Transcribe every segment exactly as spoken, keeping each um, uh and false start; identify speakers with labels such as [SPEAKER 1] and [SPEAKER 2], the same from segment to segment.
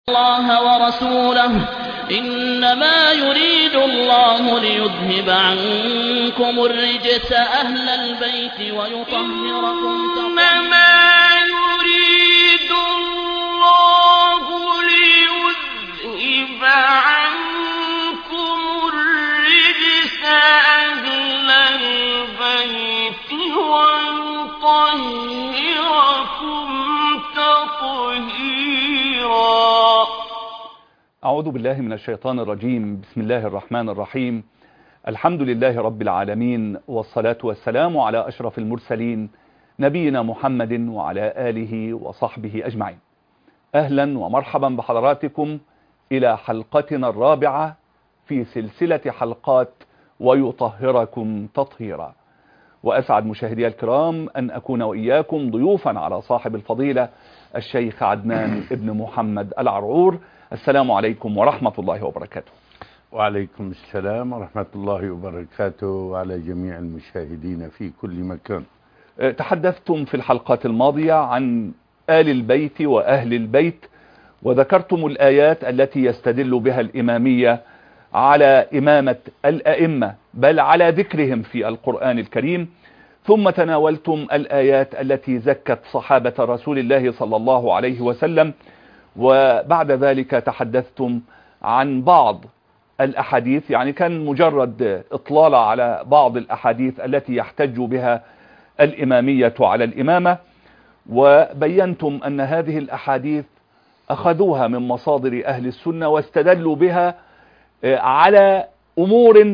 [SPEAKER 1] الله ورسوله إنما يريد الله ليذهب عنكم الرجس أهل البيت ويطهركم
[SPEAKER 2] إنما يريد الله ليذهب عنكم الرجس أهل البيت ويطهركم تطهيرا.
[SPEAKER 3] أعوذ بالله من الشيطان الرجيم. بسم الله الرحمن الرحيم. الحمد لله رب العالمين، والصلاة والسلام على أشرف المرسلين نبينا محمد وعلى آله وصحبه أجمعين. أهلا ومرحبا بحضراتكم إلى حلقتنا الرابعة في سلسلة حلقات ويطهركم تطهيرا. وأسعد مشاهدي الكرام أن أكون وإياكم ضيوفا على صاحب الفضيلة الشيخ عدنان ابن محمد العرعور. السلام عليكم ورحمة الله وبركاته.
[SPEAKER 4] وعليكم السلام ورحمة الله وبركاته، وعلى جميع المشاهدين في كل مكان.
[SPEAKER 3] تحدثتم في الحلقات الماضية عن آل البيت وأهل البيت، وذكرتم الآيات التي يستدل بها الإمامية على إمامة الأئمة، بل على ذكرهم في القرآن الكريم. ثم تناولتم الآيات التي زكت صحابة رسول الله صلى الله عليه وسلم، وبعد ذلك تحدثتم عن بعض الأحاديث، يعني كان مجرد إطلالة على بعض الأحاديث التي يحتج بها الإمامية على الإمامة، وبينتم أن هذه الأحاديث أخذوها من مصادر أهل السنة واستدلوا بها على أمور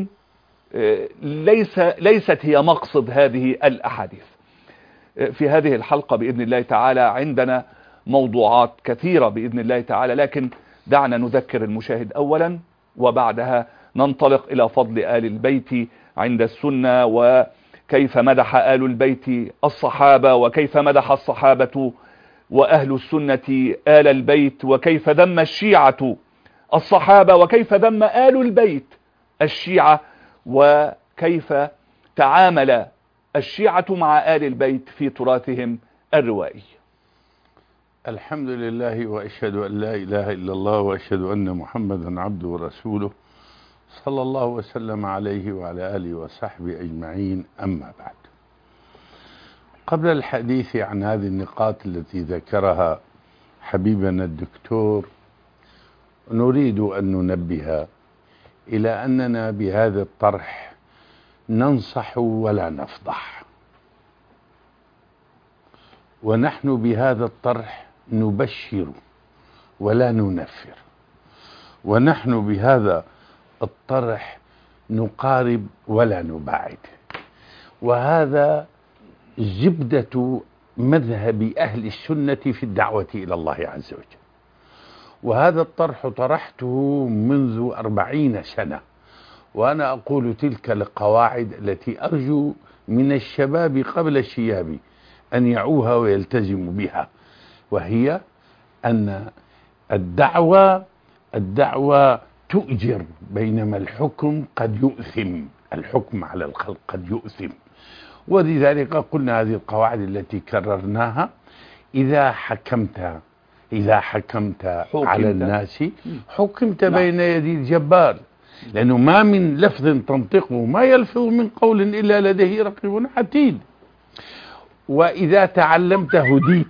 [SPEAKER 3] ليس ليست هي مقصد هذه الأحاديث. في هذه الحلقة بإذن الله تعالى عندنا موضوعات كثيرة بإذن الله تعالى، لكن دعنا نذكر المشاهد أولا، وبعدها ننطلق إلى فضل آل البيت عند السنة، وكيف مدح آل البيت الصحابة، وكيف مدح الصحابة وأهل السنة آل البيت، وكيف ذم الشيعة الصحابة، وكيف ذم آل البيت الشيعة، وكيف تعامل الشيعة مع آل البيت في تراثهم الروائي.
[SPEAKER 4] الحمد لله، وأشهد أن لا إله إلا الله، وأشهد أن محمدا عبده ورسوله، صلى الله وسلم عليه وعلى آله وصحبه أجمعين. أما بعد، قبل الحديث عن هذه النقاط التي ذكرها حبيبنا الدكتور، نريد أن ننبه إلى أننا بهذا الطرح ننصح ولا نفضح، ونحن بهذا الطرح نبشر ولا ننفر، ونحن بهذا الطرح نقارب ولا نباعد. وهذا زبدة مذهب أهل السنة في الدعوة إلى الله عز وجل. وهذا الطرح طرحته منذ أربعين سنة، وأنا أقول تلك القواعد التي أرجو من الشباب قبل الشياب أن يعوها ويلتزموا بها، وهي أن الدعوة الدعوة تؤجر، بينما الحكم قد يؤثم. الحكم على الخلق قد يؤثم، ولذلك قلنا هذه القواعد التي كررناها: إذا حكمت إذا حكمت حكمت على الناس حكمت نعم. بين يدي الجبار، لأنه ما من لفظ تنطقه ما يلفظ من قول إلا لديه رقيب عتيد. وإذا تعلمت هديت،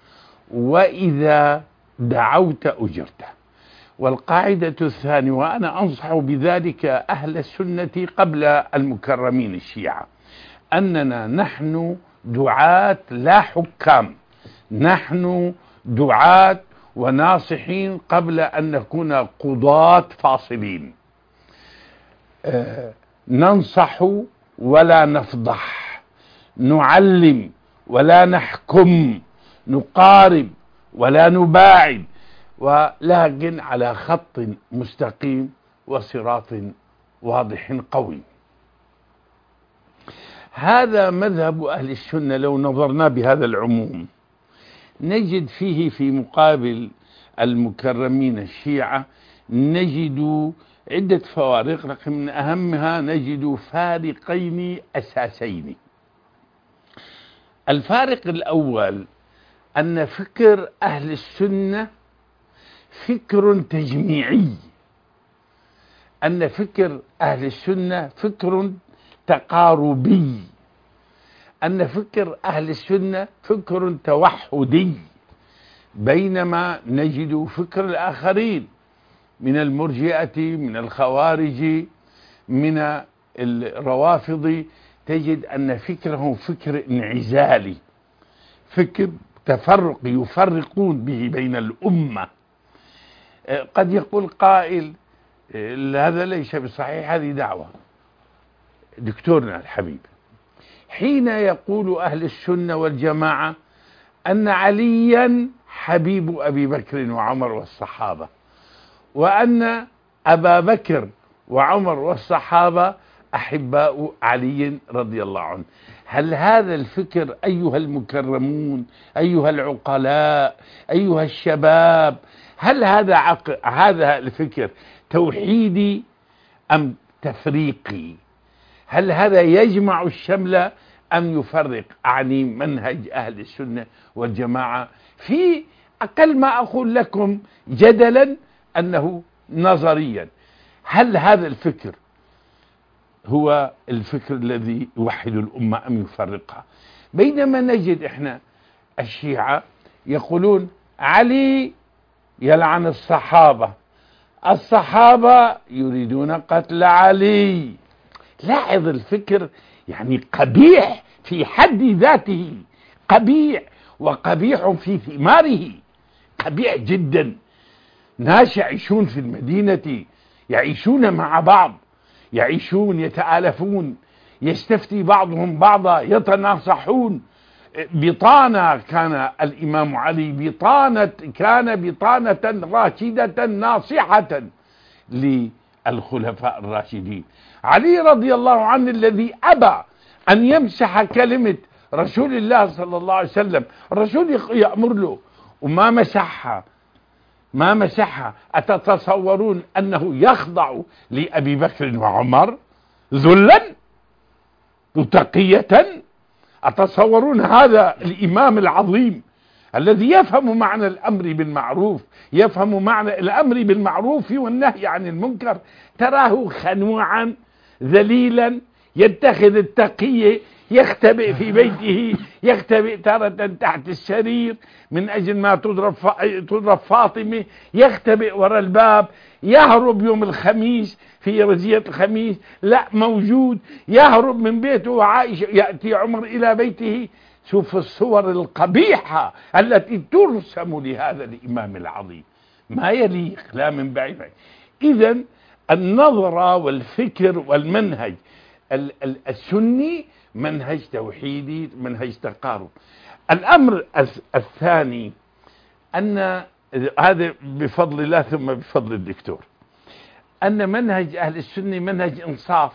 [SPEAKER 4] وإذا دعوت أجرت. والقاعدة الثانية، وأنا أنصح بذلك أهل السنة قبل المكرمين الشيعة، أننا نحن دعاة لا حكام، نحن دعاة وناصحين قبل أن نكون قضاة فاصلين. أه ننصح ولا نفضح، نعلم ولا نحكم، نقارب ولا نباعد، ولكن على خط مستقيم وصراط واضح قوي. هذا مذهب أهل السنة. لو نظرنا بهذا العموم نجد فيه في مقابل المكرمين الشيعة نجد عدة فوارق، لكن من أهمها نجد فارقين أساسين. الفارق الأول أن فكر أهل السنة فكر تجميعي، أن فكر أهل السنة فكر تقاربي، أن فكر أهل السنة فكر توحدي، بينما نجد فكر الآخرين من المرجئة، من الخوارج، من الروافض، تجد أن فكرهم فكر انعزالي، فكر تفرق يفرقون به بين الأمة. قد يقول قائل هذا ليس بصحيح، هذه دعوة دكتورنا الحبيب، حين يقول أهل السنة والجماعة أن عليا حبيب أبي بكر وعمر والصحابة، وأن أبا بكر وعمر والصحابة أحباء علي رضي الله عنه، هل هذا الفكر أيها المكرمون، أيها العقلاء، أيها الشباب، هل هذا عق... هذا الفكر توحيدي أم تفريقي؟ هل هذا يجمع الشمل أم يفرق؟ أعني منهج أهل السنة والجماعة في أقل ما أقول لكم جدلا أنه نظريا، هل هذا الفكر هو الفكر الذي يوحد الأمة أم يفرقها؟ بينما نجد إحنا الشيعة يقولون علي يلعن الصحابة، الصحابة يريدون قتل علي. لاحظ الفكر يعني قبيح في حد ذاته، قبيح، وقبيح في ثماره، قبيح جدا. ناس يعيشون في المدينة، يعيشون مع بعض، يعيشون يتآلفون، يستفتي بعضهم بعضا، يتناصحون. بطانة كان الإمام علي، بطانة كان بطانة راشدة ناصحة للخلفاء الراشدين. علي رضي الله عنه الذي أبى أن يمسح كلمة رسول الله صلى الله عليه وسلم، الرسول يأمر له وما مسحها، ما مسحها. أتتصورون أنه يخضع لأبي بكر وعمر ذلا وتقية؟ أتصورون هذا الإمام العظيم الذي يفهم معنى الأمر بالمعروف، يفهم معنى الأمر بالمعروف والنهي عن المنكر، تراه خنوعا ذليلا يتخذ التقية، يختبئ في بيته، يختبئ تارة تحت السرير من أجل ما تضرب تضرب فاطمة، يختبئ وراء الباب، يهرب يوم الخميس في رزية الخميس لا موجود، يهرب من بيته وعائشة، يأتي عمر إلى بيته. شوف الصور القبيحة التي ترسم لهذا الإمام العظيم، ما يليق لا من بعيد. إذا النظرة والفكر والمنهج السني منهج توحيدي، منهج تقارب. الأمر الثاني أن هذا بفضل الله ثم بفضل الدكتور، أن منهج أهل السنة منهج إنصاف،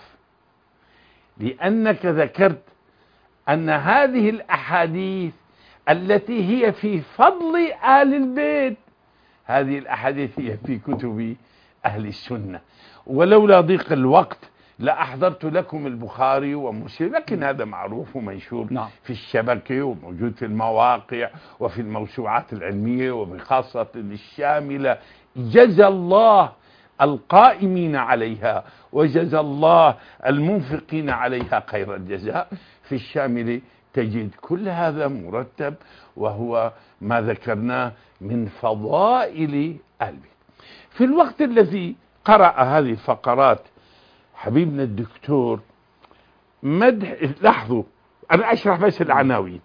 [SPEAKER 4] لأنك ذكرت أن هذه الأحاديث التي هي في فضل آل البيت، هذه الأحاديث هي في كتب أهل السنة، ولولا ضيق الوقت لأحضرت لكم البخاري ومسلم، لكن هذا معروف ومنشور نعم. في الشبكة وموجود في المواقع وفي الموسوعات العلمية وبخاصة الشاملة. جزى الله القائمين عليها وجزى الله المنفقين عليها خير الجزاء. في الشاملة تجد كل هذا مرتب، وهو ما ذكرناه من فضائل البيت. في الوقت الذي قرأ هذه الفقرات حبيبنا الدكتور مدح، لاحظوا أنا أشرح بس العناوين: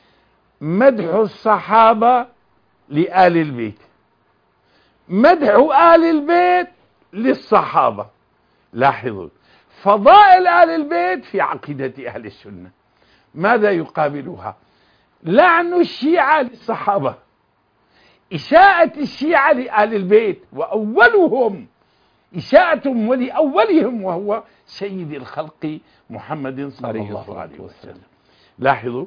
[SPEAKER 4] مدح الصحابة لآل البيت، مدح آل البيت للصحابة. لاحظوا فضائل آل البيت في عقيدة أهل السنة ماذا يقابلها؟ لعن الشيعة للصحابة، إساءة الشيعة لآل البيت، وأولهم إساءتهم ولأولهم وهو سيد الخلق محمد صلى الله عليه وسلم. لاحظوا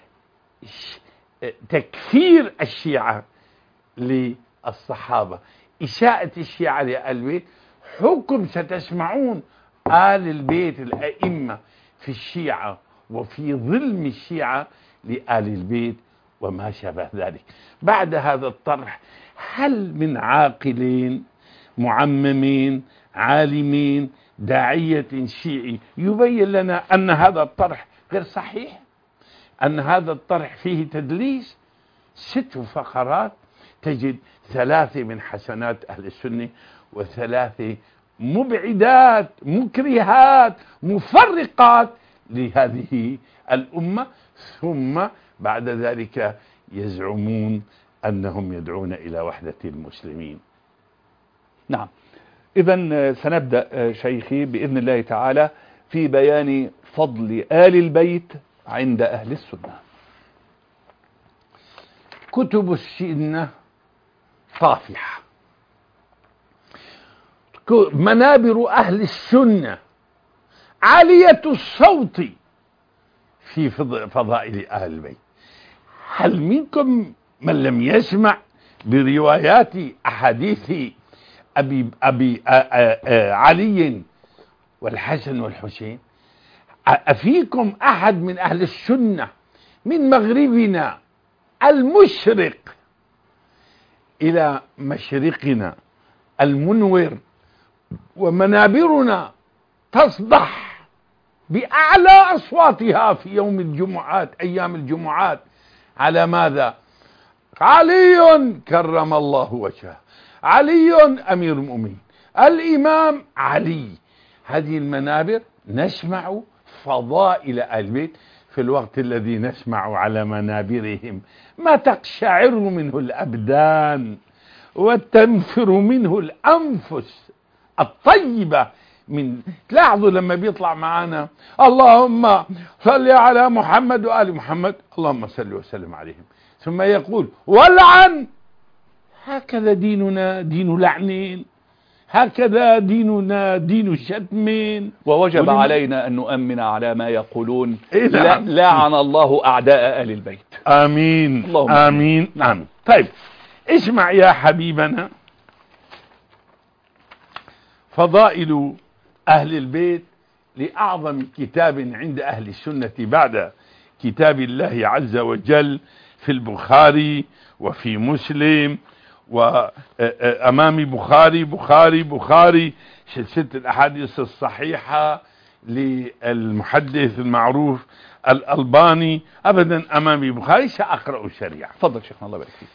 [SPEAKER 4] تكفير الشيعة للصحابة، إساءة الشيعة لآل البيت، حكم ستسمعون آل البيت الأئمة في الشيعة وفي ظلم الشيعة لآل البيت وما شابه ذلك. بعد هذا الطرح هل من عاقلين معممين عالمين داعية شيعي يبين لنا أن هذا الطرح غير صحيح، أن هذا الطرح فيه تدليس؟ ست فقرات تجد ثلاثة من حسنات أهل السنة وثلاثة مبعدات مكرهات مفرقات لهذه الأمة، ثم بعد ذلك يزعمون أنهم يدعون إلى وحدة المسلمين.
[SPEAKER 3] نعم، إذن سنبدأ شيخي بإذن الله تعالى في بيان فضل آل البيت عند أهل السنة.
[SPEAKER 4] كتب السنة طافحة، منابر أهل السنة عالية الصوت في فضائل أهل البيت. هل منكم من لم يسمع بروايات أحاديث أبي, أبي آآ آآ علي والحسن والحسين؟ أفيكم أحد من أهل السنة من مغربنا المشرق إلى مشرقنا المنور ومنابرنا تصدح بأعلى أصواتها في يوم الجمعات أيام الجمعات على ماذا؟ علي كرم الله وجهه، علي أمير المؤمنين، الإمام علي. هذه المنابر نسمع فضائل آل البيت في الوقت الذي نسمع على منابرهم ما تقشعر منه الأبدان وتنفر منه الأنفس الطيبة. من تلاحظوا لما بيطلع معنا اللهم صل على محمد وآل محمد، اللهم صل وسلم عليهم، ثم يقول ولعن. هكذا ديننا دين لعن، هكذا ديننا دين شتم.
[SPEAKER 3] ووجب علينا أن نؤمن على ما يقولون.
[SPEAKER 4] إيه
[SPEAKER 3] لا لعن الله أعداء آل البيت.
[SPEAKER 4] آمين
[SPEAKER 3] اللهم
[SPEAKER 4] آمين آمين. طيب اسمع يا حبيبنا، فضائل أهل البيت لأعظم كتاب عند أهل السنة بعد كتاب الله عز وجل في البخاري وفي مسلم وأمامي بخاري بخاري بخاري سلسلة الأحاديث الصحيحة للمحدث المعروف الألباني، أبدا أمامي بخاري، سأقرأ الشريعة.
[SPEAKER 3] تفضل شيخنا الله يبارك فيك.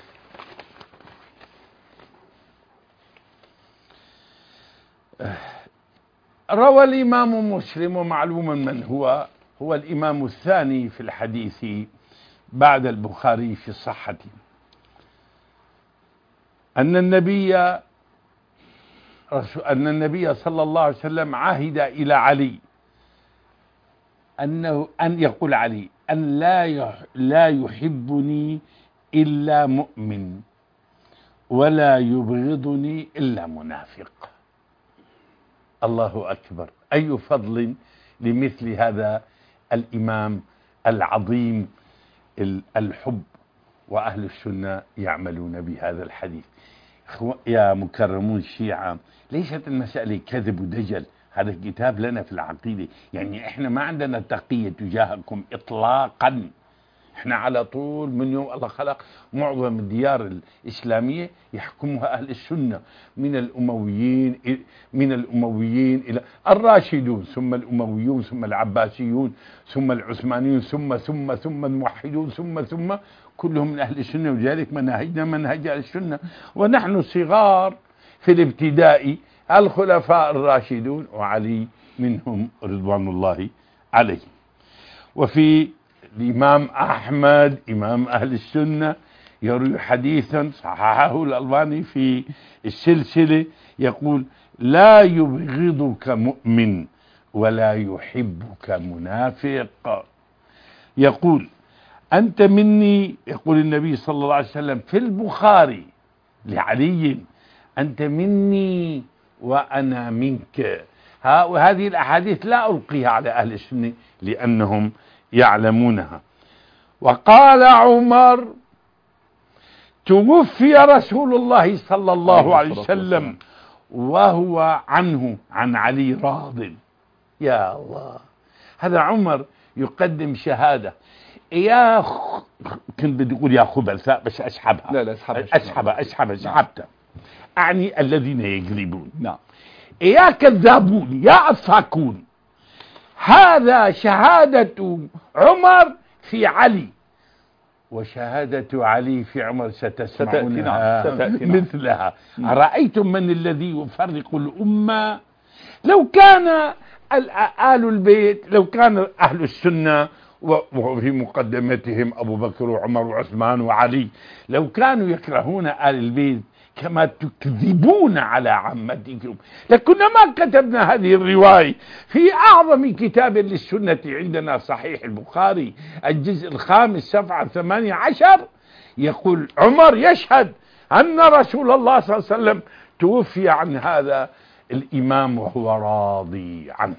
[SPEAKER 4] روى الإمام مسلم، ومعلوما من هو هو الإمام الثاني في الحديث بعد البخاري في الصحة، أن النبي أن النبي صلى الله عليه وسلم عهد إلى علي أنه أن يقول علي أن لا لا يحبني إلا مؤمن ولا يبغضني إلا منافق. الله أكبر، أي فضل لمثل هذا الإمام العظيم الحب. وأهل السنة يعملون بهذا الحديث. يا مكرمون الشيعة، ليست المسألة كذب ودجل، هذا الكتاب لنا في العقيدة، يعني احنا ما عندنا تقية تجاهكم إطلاقا. احنا على طول من يوم الله خلق معظم الديار الإسلامية يحكمها أهل السنة، من الأمويين من الأمويين إلى الراشدون، ثم الأمويون، ثم العباسيون، ثم العثمانيون، ثم ثم ثم الموحدون، ثم ثم كلهم من أهل السنة. وذلك منهجنا منهج أهل السنة، ونحن صغار في الابتداء الخلفاء الراشدون وعلي منهم رضوان الله عليه. وفي الإمام أحمد إمام أهل السنة يروي حديثا صححه الألباني في السلسلة، يقول لا يبغضك مؤمن ولا يحبك منافق. يقول أنت مني، يقول النبي صلى الله عليه وسلم في البخاري لعلي أنت مني وأنا منك. وهذه الأحاديث لا ألقيها على أهل السنة لأنهم يعلمونها. وقال عمر توفي رسول الله صلى الله عليه وسلم وهو عنه عن علي راض. يا الله، هذا عمر يقدم شهادة يا خ... كنت بدي اقول يا خبثاء بس اسحبها.
[SPEAKER 3] لا لا اسحبها
[SPEAKER 4] اسحبها اسحبها سحبتها. اعني الذين يكذبون.
[SPEAKER 3] نعم.
[SPEAKER 4] يا كذابون يا افاكون، هذا شهادة عمر في علي، وشهادة علي في عمر ستسمعونها مثلها. أرأيتم من الذي يفرق الأمة؟ لو كان آل البيت، لو كان أهل السنة وفي مقدمتهم أبو بكر وعمر وعثمان وعلي، لو كانوا يكرهون آل البيت كما تكذبون على عمتكم لكنا ما كتبنا هذه الرواية في أعظم كتاب للسنة عندنا، صحيح البخاري الجزء الخامس صفحة ثمانية عشر، يقول عمر يشهد أن رسول الله صلى الله عليه وسلم توفي عن هذا الإمام وهو راضي عنه.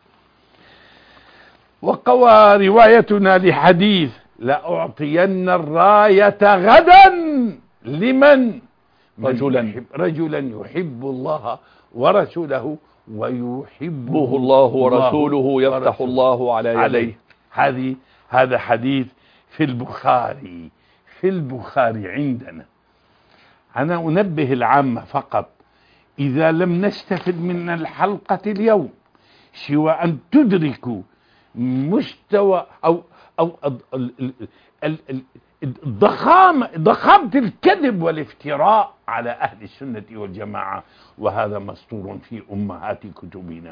[SPEAKER 4] وقوى روايتنا لحديث لأعطين الراية غدا لمن
[SPEAKER 3] رجلا
[SPEAKER 4] يحب رجلا يحب الله ورسوله ويحبه
[SPEAKER 3] الله ورسوله يفتح الله على يديه.
[SPEAKER 4] هذه هذا حديث في البخاري في البخاري عندنا. أنا أنبه العامة فقط، إذا لم نستفد من الحلقة اليوم سوى أن تدركوا مستوى أو أو ضخامة ضخامة الكذب والافتراء على أهل السنة والجماعة، وهذا مسطور في أمهات كتبنا.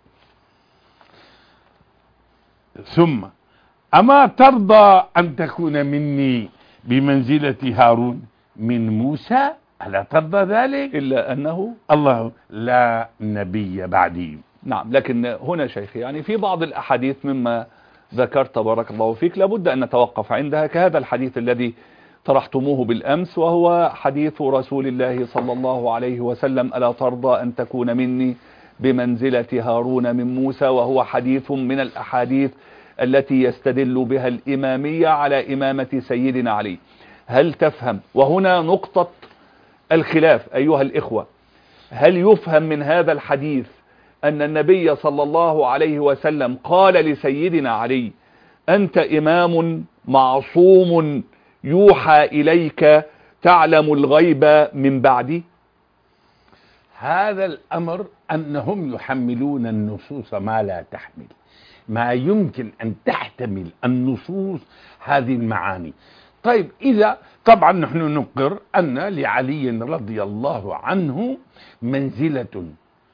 [SPEAKER 4] ثم أما ترضى أن تكون مني بمنزلة هارون من موسى؟ ألا ترضى ذلك؟
[SPEAKER 3] إلا أنه
[SPEAKER 4] الله لا نبي بعدي.
[SPEAKER 3] نعم. لكن هنا شيخي يعني في بعض الأحاديث مما ذكرت بارك الله فيك لابد أن نتوقف عندها، كهذا الحديث الذي طرحتموه بالأمس وهو حديث رسول الله صلى الله عليه وسلم ألا ترضى أن تكون مني بمنزلة هارون من موسى، وهو حديث من الأحاديث التي يستدل بها الإمامية على إمامة سيدنا علي. هل تفهم، وهنا نقطة الخلاف أيها الإخوة، هل يفهم من هذا الحديث أن النبي صلى الله عليه وسلم قال لسيدنا علي أنت إمام معصوم يوحى إليك تعلم الغيب من بعدي؟
[SPEAKER 4] هذا الأمر أنهم يحملون النصوص ما لا تحمل، ما يمكن أن تحتمل النصوص هذه المعاني. طيب إذا طبعا نحن نقر أن لعلي رضي الله عنه منزلة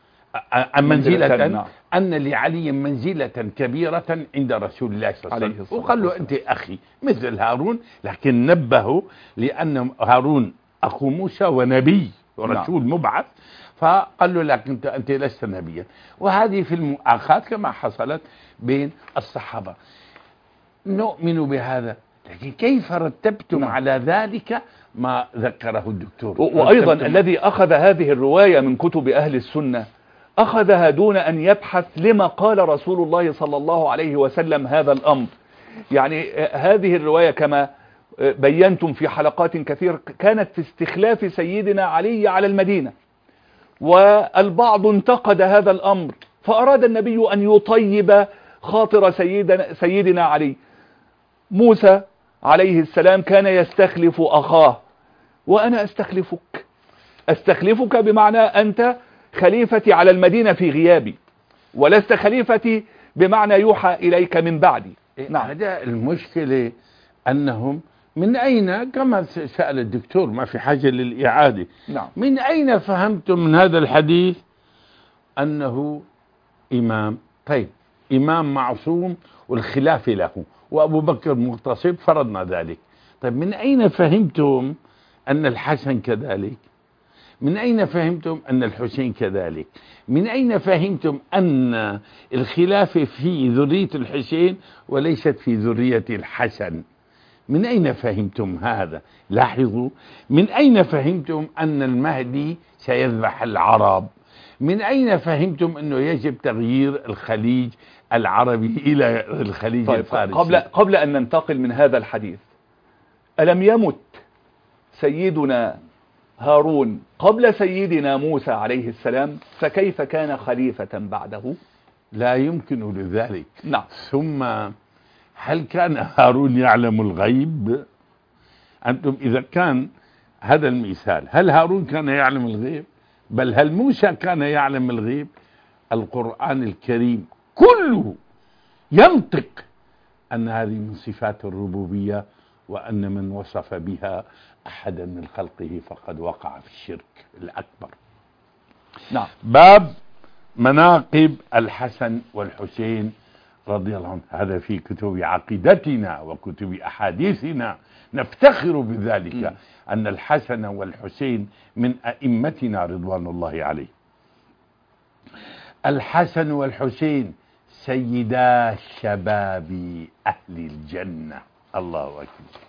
[SPEAKER 4] منزلة أن لعلي منزلة كبيرة عند رسول الله صلى الله عليه وسلم، وقال له أنت أخي مثل هارون، لكن نبهه لأن هارون أخو موسى ونبي ورسول مبعث، فقال له لكن أنت, أنت لست نبيا. وهذه في المؤاخاة كما حصلت بين الصحابة. نؤمن بهذا، لكن كيف رتبتم نعم. على ذلك ما ذكره الدكتور.
[SPEAKER 3] وأيضا الذي أخذ هذه الرواية من كتب أهل السنة أخذها دون أن يبحث لما قال رسول الله صلى الله عليه وسلم هذا الأمر. يعني هذه الرواية كما بينتم في حلقات كثيرة كانت في استخلاف سيدنا علي على المدينة، والبعض انتقد هذا الأمر فأراد النبي أن يطيب خاطر سيدنا, سيدنا علي. موسى عليه السلام كان يستخلف أخاه، وأنا أستخلفك أستخلفك بمعنى أنت خليفتي على المدينة في غيابي، ولست خليفتي بمعنى يوحى إليك من بعدي.
[SPEAKER 4] نعم. هذا المشكلة أنهم من أين، كما سأل الدكتور ما في حاجة للإعادة،
[SPEAKER 3] نعم.
[SPEAKER 4] من أين فهمتم من هذا الحديث أنه إمام؟ طيب إمام معصوم والخلافة له وأبو بكر مغتصب فرضنا ذلك. طيب من أين فهمتم أن الحسن كذلك؟ من أين فهمتم أن الحسين كذلك؟ من أين فهمتم أن الخلافة في ذرية الحسين وليست في ذرية الحسن؟ من أين فهمتم هذا؟ لاحظوا، من أين فهمتم أن المهدي سيذبح العرب؟ من أين فهمتم أنه يجب تغيير الخليج العربي إلى الخليج
[SPEAKER 3] طيب
[SPEAKER 4] الفارسي؟
[SPEAKER 3] قبل, قبل أن ننتقل من هذا الحديث، ألم يمت سيدنا هارون قبل سيدنا موسى عليه السلام؟ فكيف كان خليفة بعده؟
[SPEAKER 4] لا يمكن لذلك.
[SPEAKER 3] نعم.
[SPEAKER 4] ثم هل كان هارون يعلم الغيب؟ أنتم إذا كان هذا المثال، هل هارون كان يعلم الغيب؟ بل هل موسى كان يعلم الغيب؟ القرآن الكريم كله ينطق أن هذه من صفات الربوبية، وأن من وصف بها أحدا من خلقه فقد وقع في الشرك الأكبر.
[SPEAKER 3] نعم.
[SPEAKER 4] باب مناقب الحسن والحسين رضي الله عنه، هذا في كتب عقيدتنا وكتب أحاديثنا، نفتخر بذلك م. أن الحسن والحسين من أئمتنا رضوان الله عليه. الحسن والحسين سيدا شباب أهل الجنة، الله أكبر.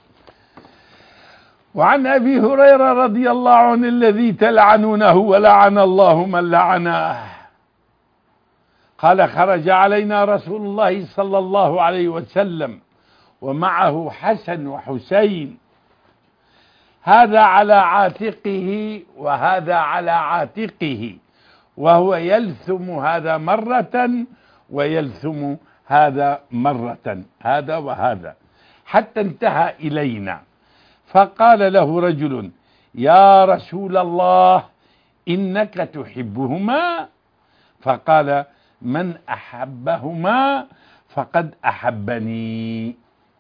[SPEAKER 4] وعن أبي هريرة رضي الله عنه الذي تلعنونه ولعن الله من لعنه قال: خرج علينا رسول الله صلى الله عليه وسلم ومعه حسن وحسين، هذا على عاتقه وهذا على عاتقه، وهو يلثم هذا مرة ويلثم هذا مرة، هذا وهذا، حتى انتهى إلينا. فقال له رجل: يا رسول الله إنك تحبهما؟ فقال: من أحبهما فقد أحبني،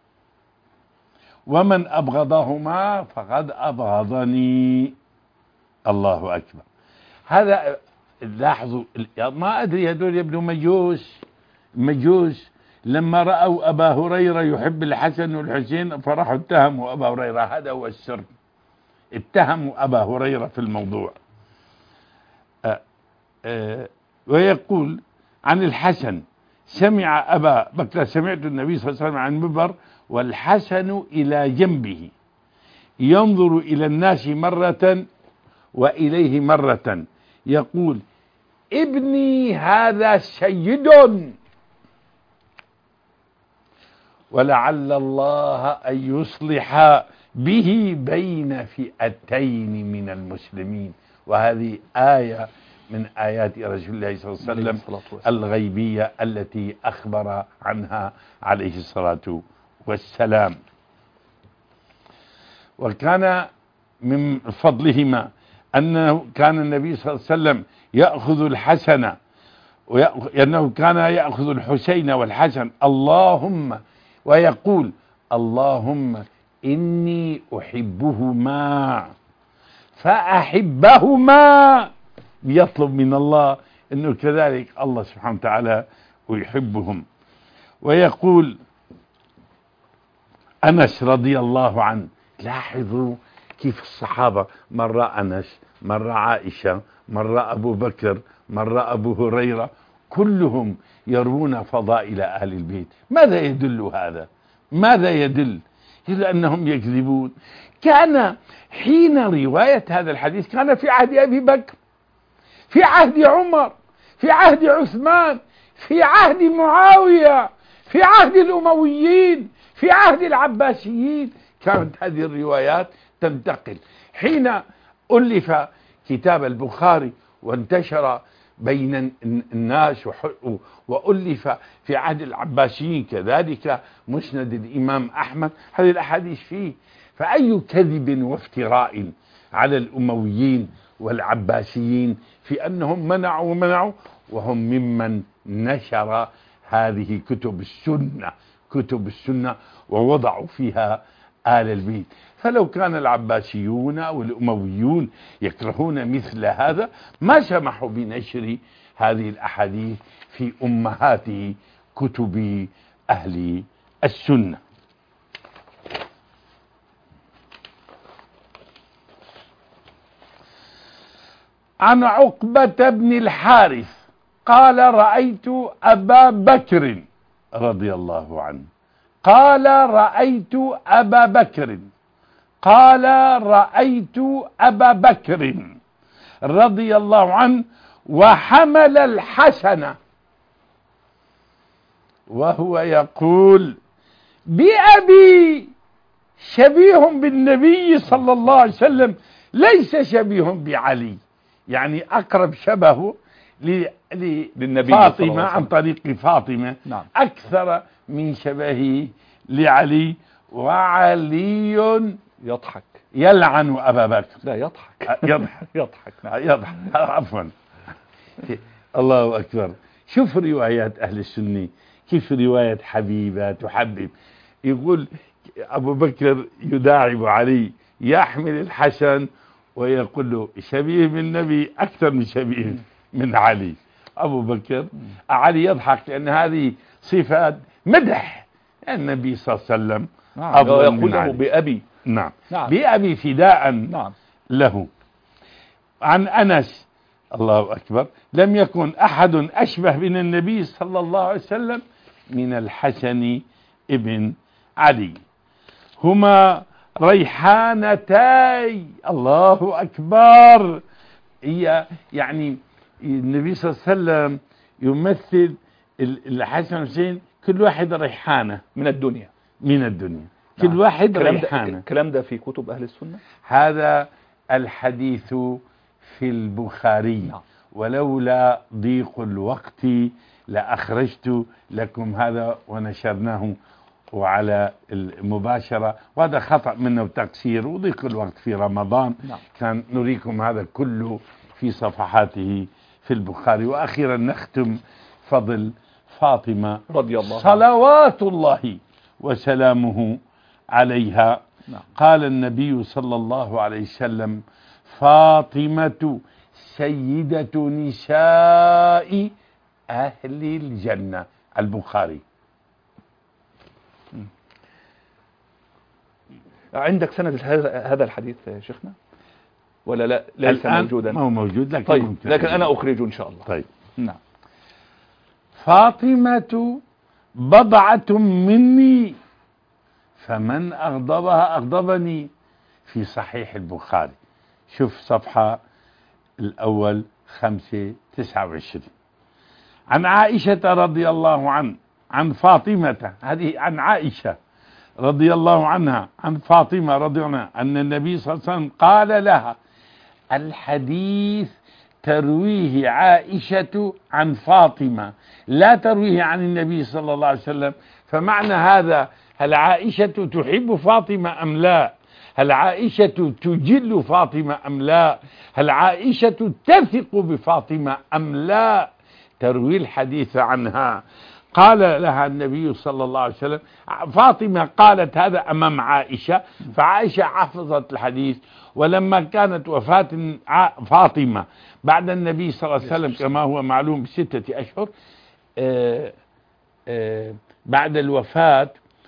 [SPEAKER 4] ومن أبغضهما فقد أبغضني. الله أكبر. هذا لاحظوا، ما أدري هذول يبدو مجوس مجوس لما رأوا أبا هريرة يحب الحسن والحسين فراحوا اتهموا أبا هريرة. هذا هو السر، اتهموا أبا هريرة في الموضوع. أه أه ويقول عن الحسن: سمع أبا بكر سمعت النبي صلى الله عليه وسلم عن المنبر والحسن إلى جنبه ينظر إلى الناس مرة وإليه مرة يقول: ابني هذا سيد، ولعل الله أن يصلح به بين فئتين من المسلمين. وهذه آية من آيات رسول الله صلى الله عليه وسلم الغيبية التي أخبر عنها عليه الصلاة والسلام. وكان من فضلهما أنه كان النبي صلى الله عليه وسلم يأخذ الحسن وأنه كان يأخذ الحسين والحسن اللهم ويقول: اللهم إني أحبهما فأحبهما، يطلب من الله أنه كذلك الله سبحانه وتعالى ويحبهم. ويقول أنس رضي الله عنه، لاحظوا كيف الصحابة، مرة أنس، مرة عائشة، مرة أبو بكر، مرة أبو هريرة، كلهم يروون فضائل أهل البيت. ماذا يدل هذا؟ ماذا يدل؟ إلا أنهم يكذبون. كان حين رواية هذا الحديث كان في عهد أبي بكر، في عهد عمر، في عهد عثمان، في عهد معاوية، في عهد الأمويين، في عهد العباسيين، كانت هذه الروايات تنتقل. حين ألف كتاب البخاري وانتشر بين الناس وألف في عهد العباسيين كذلك مسند الإمام أحمد، هذه الأحاديث فيه. فأي كذب وافتراء على الأمويين والعباسيين في أنهم منعوا ومنعوا، وهم ممن نشر هذه كتب السنة كتب السنة ووضعوا فيها آل البيت. فلو كان العباسيون أو الأمويون يكرهون مثل هذا ما سمحوا بنشر هذه الأحاديث في أمهات كتب أهل السنة. عن عقبة بن الحارث قال: رأيت أبا بكر رضي الله عنه قال رأيت أبا بكر قال رأيت أبا بكر رضي الله عنه وحمل الحسن وهو يقول: بأبي شبيه بالنبي صلى الله عليه وسلم، ليس شبيه بعلي، يعني أقرب شبهه ل-
[SPEAKER 3] للنبي صلى الله عليه
[SPEAKER 4] لفاطمة عن
[SPEAKER 3] وسلم.
[SPEAKER 4] طريق فاطمة
[SPEAKER 3] نعم.
[SPEAKER 4] أكثر من شبهه لعلي، وعلي
[SPEAKER 3] يضحك.
[SPEAKER 4] يلعن أبا بكر.
[SPEAKER 3] لا يضحك.
[SPEAKER 4] يضحك
[SPEAKER 3] يضحك. نعم.
[SPEAKER 4] يضحك عفوا. الله أكبر. شوف روايات أهل السنة، كيف رواية حبيبة تحبب. يقول أبو بكر يداعب علي، يحمل الحسن ويقول له شبيه بالنبي أكثر من شبيه من علي. أبو بكر علي يضحك لأن هذه صفات مدح النبي صلى الله عليه وسلم.
[SPEAKER 3] نعم.
[SPEAKER 4] أفضل
[SPEAKER 3] يقول
[SPEAKER 4] من
[SPEAKER 3] له
[SPEAKER 4] علي.
[SPEAKER 3] بأبي.
[SPEAKER 4] نعم.
[SPEAKER 3] نعم.
[SPEAKER 4] بأبي فداء
[SPEAKER 3] نعم.
[SPEAKER 4] له. عن أنس الله أكبر، لم يكن أحد أشبه من النبي صلى الله عليه وسلم من الحسن ابن علي، هما ريحانتاي. الله أكبر. هي يعني النبي صلى الله عليه وسلم يمثل الحسن والحسين كل واحد ريحانة
[SPEAKER 3] من الدنيا.
[SPEAKER 4] من الدنيا.
[SPEAKER 3] نعم.
[SPEAKER 4] كل واحد
[SPEAKER 3] الكلام ده,
[SPEAKER 4] ريحانة.
[SPEAKER 3] الكلام ده في كتب أهل السنة.
[SPEAKER 4] هذا الحديث في البخاري.
[SPEAKER 3] نعم.
[SPEAKER 4] ولولا ضيق الوقت لأخرجت لكم هذا ونشرناه وعلى المباشرة، وهذا خطأ منا وتقصير وضيق الوقت في رمضان.
[SPEAKER 3] نعم.
[SPEAKER 4] كان نريكم هذا كله في صفحاته في البخاري. وأخيرا نختم فضل فاطمة
[SPEAKER 3] رضي الله عنها.
[SPEAKER 4] صلوات الله وسلامه عليها.
[SPEAKER 3] نعم.
[SPEAKER 4] قال النبي صلى الله عليه وسلم فاطمة سيدة نساء أهل الجنة. البخاري.
[SPEAKER 3] عندك سند هذا هذا الحديث يا شيخنا ولا لا؟ ليس
[SPEAKER 4] الآن
[SPEAKER 3] موجودا.
[SPEAKER 4] ما هو موجود لكن
[SPEAKER 3] طيب
[SPEAKER 4] ممكن
[SPEAKER 3] لكن أنا أخرجه إن شاء الله.
[SPEAKER 4] طيب.
[SPEAKER 3] نعم.
[SPEAKER 4] فاطمة بضعة مني فمن أغضبها أغضبني، في صحيح البخاري. شوف صفحة الأول خمسة تسعة وعشرين. عن عائشة رضي الله عنه عن فاطمة، هذه عن عائشة رضي الله عنها عن فاطمة رضي الله عنها أن النبي صلى الله عليه وسلم قال لها، الحديث ترويه عائشة عن فاطمة لا ترويه عن النبي صلى الله عليه وسلم. فمعنى هذا هل عائشة تحب فاطمة أم لا؟ هل عائشة تجل فاطمة أم لا؟ هل عائشة تثق بفاطمة أم لا؟ تروي الحديث عنها. قال لها النبي صلى الله عليه وسلم، فاطمة قالت هذا أمام عائشة، فعائشة حفظت الحديث. ولما كانت وفاة فاطمة بعد النبي صلى الله عليه وسلم كما هو معلوم بستة أشهر، آآ آآ بعد الوفاة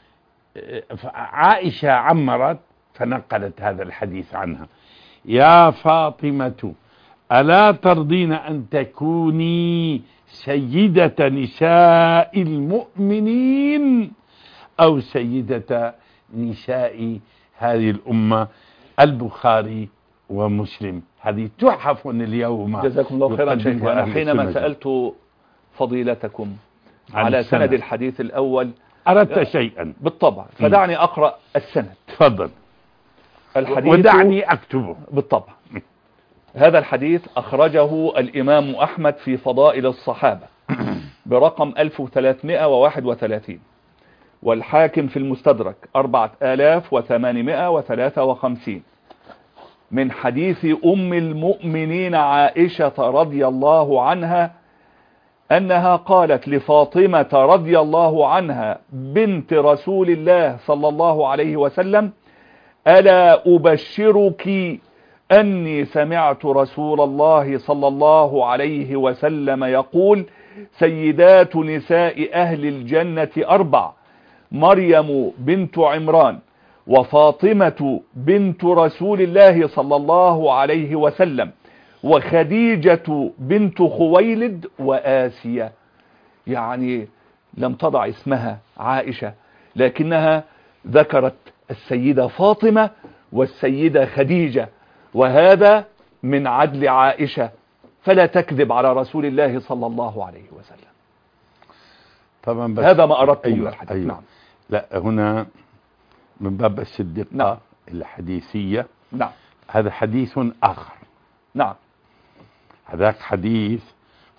[SPEAKER 4] عائشة عمرت فنقلت هذا الحديث عنها. يا فاطمة ألا ترضين أن تكوني سيدة نساء المؤمنين أو سيدة نساء هذه الأمة؟ البخاري ومسلم. هذه تحف اليوم.
[SPEAKER 3] جزاكم الله خيرا شيخنا. حينما سألت فضيلتكم على سند الحديث الأول
[SPEAKER 4] أردت شيئا
[SPEAKER 3] بالطبع، فدعني أقرأ السند.
[SPEAKER 4] تفضل.
[SPEAKER 3] الحديث
[SPEAKER 4] ودعني أكتبه
[SPEAKER 3] بالطبع. هذا الحديث أخرجه الإمام أحمد في فضائل الصحابة برقم ألف وثلاثمائة وواحد وثلاثين، والحاكم في المستدرك أربعة آلاف وثمانمائة وثلاثة وخمسين، من حديث أم المؤمنين عائشة رضي الله عنها أنها قالت لفاطمة رضي الله عنها بنت رسول الله صلى الله عليه وسلم: ألا أبشرك أني سمعت رسول الله صلى الله عليه وسلم يقول: سيدات نساء أهل الجنة أربع: مريم بنت عمران، وفاطمة بنت رسول الله صلى الله عليه وسلم، وخديجة بنت خويلد، وآسيا. يعني لم تضع اسمها عائشة، لكنها ذكرت السيدة فاطمة والسيدة خديجة، وهذا من عدل عائشة، فلا تكذب على رسول الله صلى الله عليه وسلم.
[SPEAKER 4] طبعا بس
[SPEAKER 3] هذا ما أردت من
[SPEAKER 4] أيوة
[SPEAKER 3] الحديث.
[SPEAKER 4] أيوة.
[SPEAKER 3] نعم.
[SPEAKER 4] لا هنا من باب الصدقة.
[SPEAKER 3] نعم.
[SPEAKER 4] الحديثية.
[SPEAKER 3] نعم.
[SPEAKER 4] هذا حديث آخر.
[SPEAKER 3] نعم.
[SPEAKER 4] هذاك حديث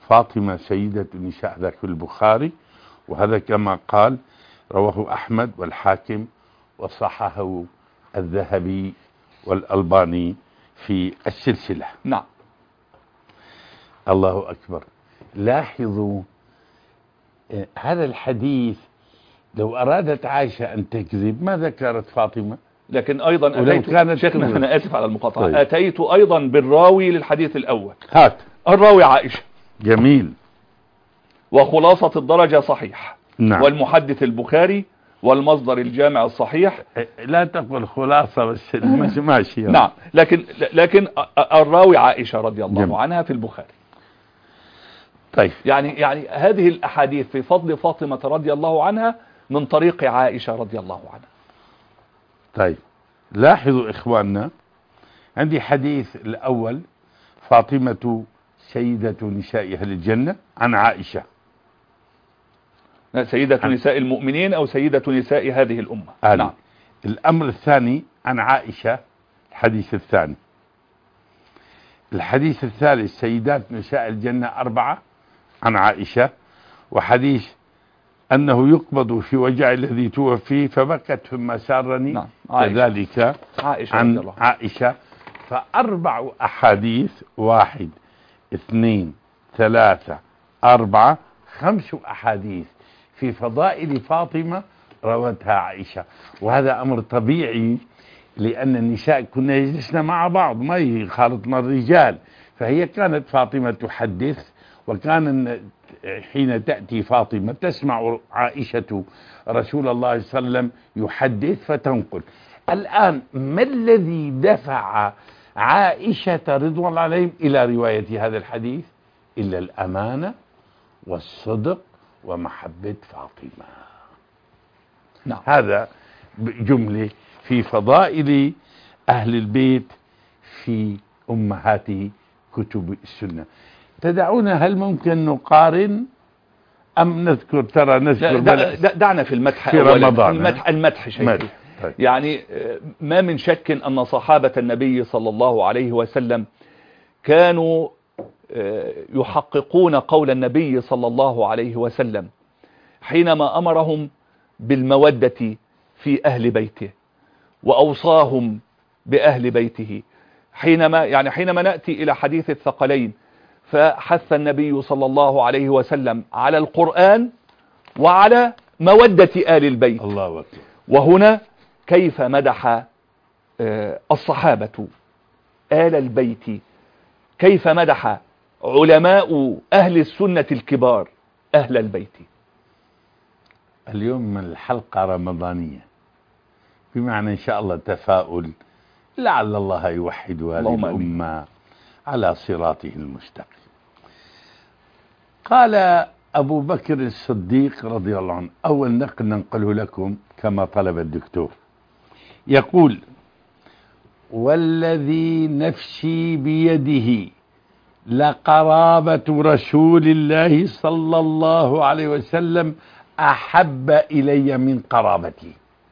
[SPEAKER 4] فاطمة سيدة نساء ذاك في البخاري، وهذا كما قال رواه أحمد والحاكم وصححه الذهبي والألباني في السلسلة.
[SPEAKER 3] نعم.
[SPEAKER 4] الله أكبر. لاحظوا هذا الحديث، لو أرادت عائشة أن تكذب ما ذكرت فاطمة،
[SPEAKER 3] لكن أيضا أتيت
[SPEAKER 4] كانت
[SPEAKER 3] شيخنا
[SPEAKER 4] كذب.
[SPEAKER 3] أنا آسف على المقاطعة.
[SPEAKER 4] طيب.
[SPEAKER 3] أتيت أيضا بالراوي للحديث الأول.
[SPEAKER 4] هات.
[SPEAKER 3] الراوي عائشة.
[SPEAKER 4] جميل.
[SPEAKER 3] وخلاصة الدرجة صحيح.
[SPEAKER 4] نعم.
[SPEAKER 3] والمحدث البخاري والمصدر الجامع الصحيح.
[SPEAKER 4] لا تقول خلاصة بس ماشي ماشي.
[SPEAKER 3] نعم، لكن لكن الراوي عائشة رضي الله
[SPEAKER 4] جميل.
[SPEAKER 3] عنها في البخاري.
[SPEAKER 4] طيب.
[SPEAKER 3] يعني يعني هذه الأحاديث في فضل فاطمة رضي الله عنها من طريق عائشة رضي الله عنها.
[SPEAKER 4] طيب لاحظوا إخواننا، عندي حديث الأول فاطمة سيدة نساء أهل الجنة عن عائشة.
[SPEAKER 3] سيدة
[SPEAKER 4] عن...
[SPEAKER 3] نساء المؤمنين أو سيدة نساء هذه الأمة.
[SPEAKER 4] آه.
[SPEAKER 3] نعم.
[SPEAKER 4] الأمر الثاني عن عائشة، الحديث الثاني. الحديث الثالث سيدات نساء الجنة أربعة عن عائشة، وحديث أنه يقبض في وجع الذي توفي فبكت ثم سارني.
[SPEAKER 3] نعم.
[SPEAKER 4] كذلك
[SPEAKER 3] عائشة
[SPEAKER 4] عن
[SPEAKER 3] الله.
[SPEAKER 4] عائشة. فأربع أحاديث، واحد اثنين ثلاثة أربعة خمس أحاديث في فضائل فاطمة روتها عائشة. وهذا أمر طبيعي، لأن النساء كنا يجلسن مع بعض ما يخالطنا الرجال، فهي كانت فاطمة تحدث، وكان حين تأتي فاطمة تسمع عائشة رسول الله صلى الله عليه وسلم يحدث فتنقل. الآن ما الذي دفع عائشة رضوان الله عليهم إلى رواية هذا الحديث إلا الأمانة والصدق ومحبة فاطمة.
[SPEAKER 3] نعم.
[SPEAKER 4] هذا جملة في فضائل أهل البيت في أمهات كتب السنة. تدعونا هل ممكن نقارن أم نذكر؟ ترى نذكر
[SPEAKER 3] دع دعنا في المدح
[SPEAKER 4] في
[SPEAKER 3] أولا.
[SPEAKER 4] رمضان.
[SPEAKER 3] المدح, المدح شيء.
[SPEAKER 4] طيب.
[SPEAKER 3] يعني ما من شك أن صحابة النبي صلى الله عليه وسلم كانوا يحققون قول النبي صلى الله عليه وسلم حينما أمرهم بالمودة في أهل بيته وأوصاهم بأهل بيته. حينما يعني حينما نأتي إلى حديث الثقلين فحث النبي صلى الله عليه وسلم على القرآن وعلى مودة آل البيت.
[SPEAKER 4] الله أكبر.
[SPEAKER 3] وهنا كيف مدح الصحابة آل البيت، كيف مدح علماء أهل السنة الكبار أهل البيت.
[SPEAKER 4] اليوم من الحلقة رمضانية، بمعنى إن شاء الله تفاؤل، لعل الله يوحد هذه الأمة على صراطه المستقيم. قال أبو بكر الصديق رضي الله عنه، أول نقل ننقله لكم كما طلب الدكتور، يقول: والذي نفسي بيده لقرابة رسول الله صلى الله عليه وسلم أحب إلي من قرابتي.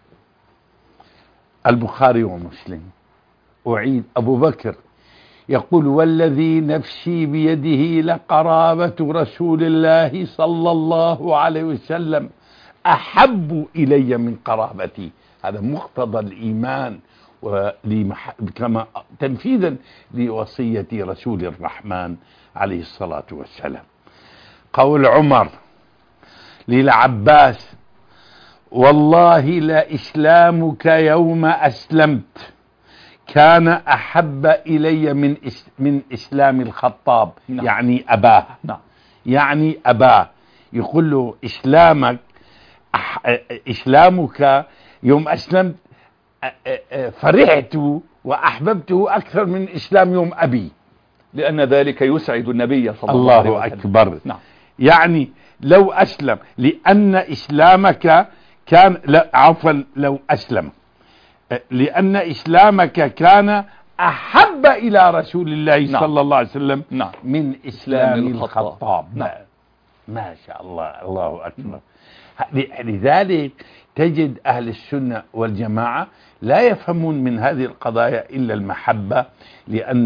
[SPEAKER 4] البخاري ومسلم. أعيد، أبو بكر يقول: والذي نفسي بيده لقرابة رسول الله صلى الله عليه وسلم أحب إلي من قرابتي. هذا مقتضى الإيمان كما تنفيذا لوصية رسول الرحمن عليه الصلاة والسلام. قول عمر للعباس: والله لا إسلامك يوم أسلمت كان أحب إلي من من إسلام الخطاب. نعم. يعني أباه. نعم. يعني أباه يقول له: إسلامك أح... إسلامك يوم أسلمت فرحت وأحببته أكثر من إسلام يوم أبي،
[SPEAKER 3] لأن ذلك يسعد النبي صلى الله عليه وسلم. الله
[SPEAKER 4] أكبر.
[SPEAKER 3] نعم.
[SPEAKER 4] يعني لو أسلم، لأن إسلامك كان، لا عفوا، لو أسلم لأن إسلامك كان أحب إلى رسول الله. نعم. صلى الله عليه وسلم. نعم. من إسلام الخطاب. نعم. ما شاء الله، الله أكبر. لذلك تجد أهل السنة والجماعة لا يفهمون من هذه القضايا إلا المحبة، لأن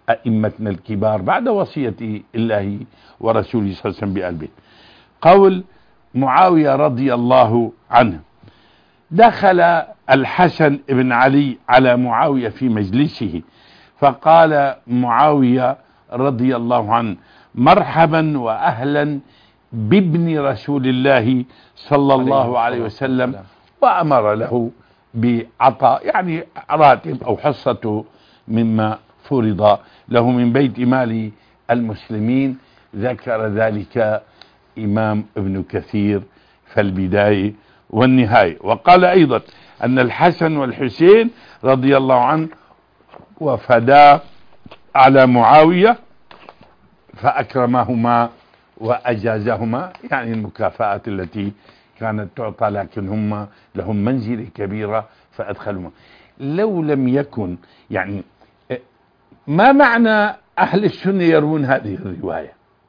[SPEAKER 4] أئمتنا الكبار بعد وصية الله ورسوله صلى الله عليه وسلم بآل بيت. قول معاوية رضي الله عنه: دخل الحسن بن علي على معاوية في مجلسه، فقال معاوية رضي الله عنه: مرحبا وأهلا بابن رسول الله صلى الله عليه وسلم، وأمر له بعطاء يعني راتب أو حصته مما فرض له من بيت مال المسلمين. ذكر ذلك إمام ابن كثير في البداية والنهاية. وقال أيضا أن الحسن والحسين رضي الله عنه وفدا على معاوية فأكرمهما وأجازهما، يعني المكافآت التي كانت تعطى، لكن هم لهم منزلة كبيرة فأدخلهما. لو لم يكن يعني ما معنى أهل السنة يروون هذه الرواية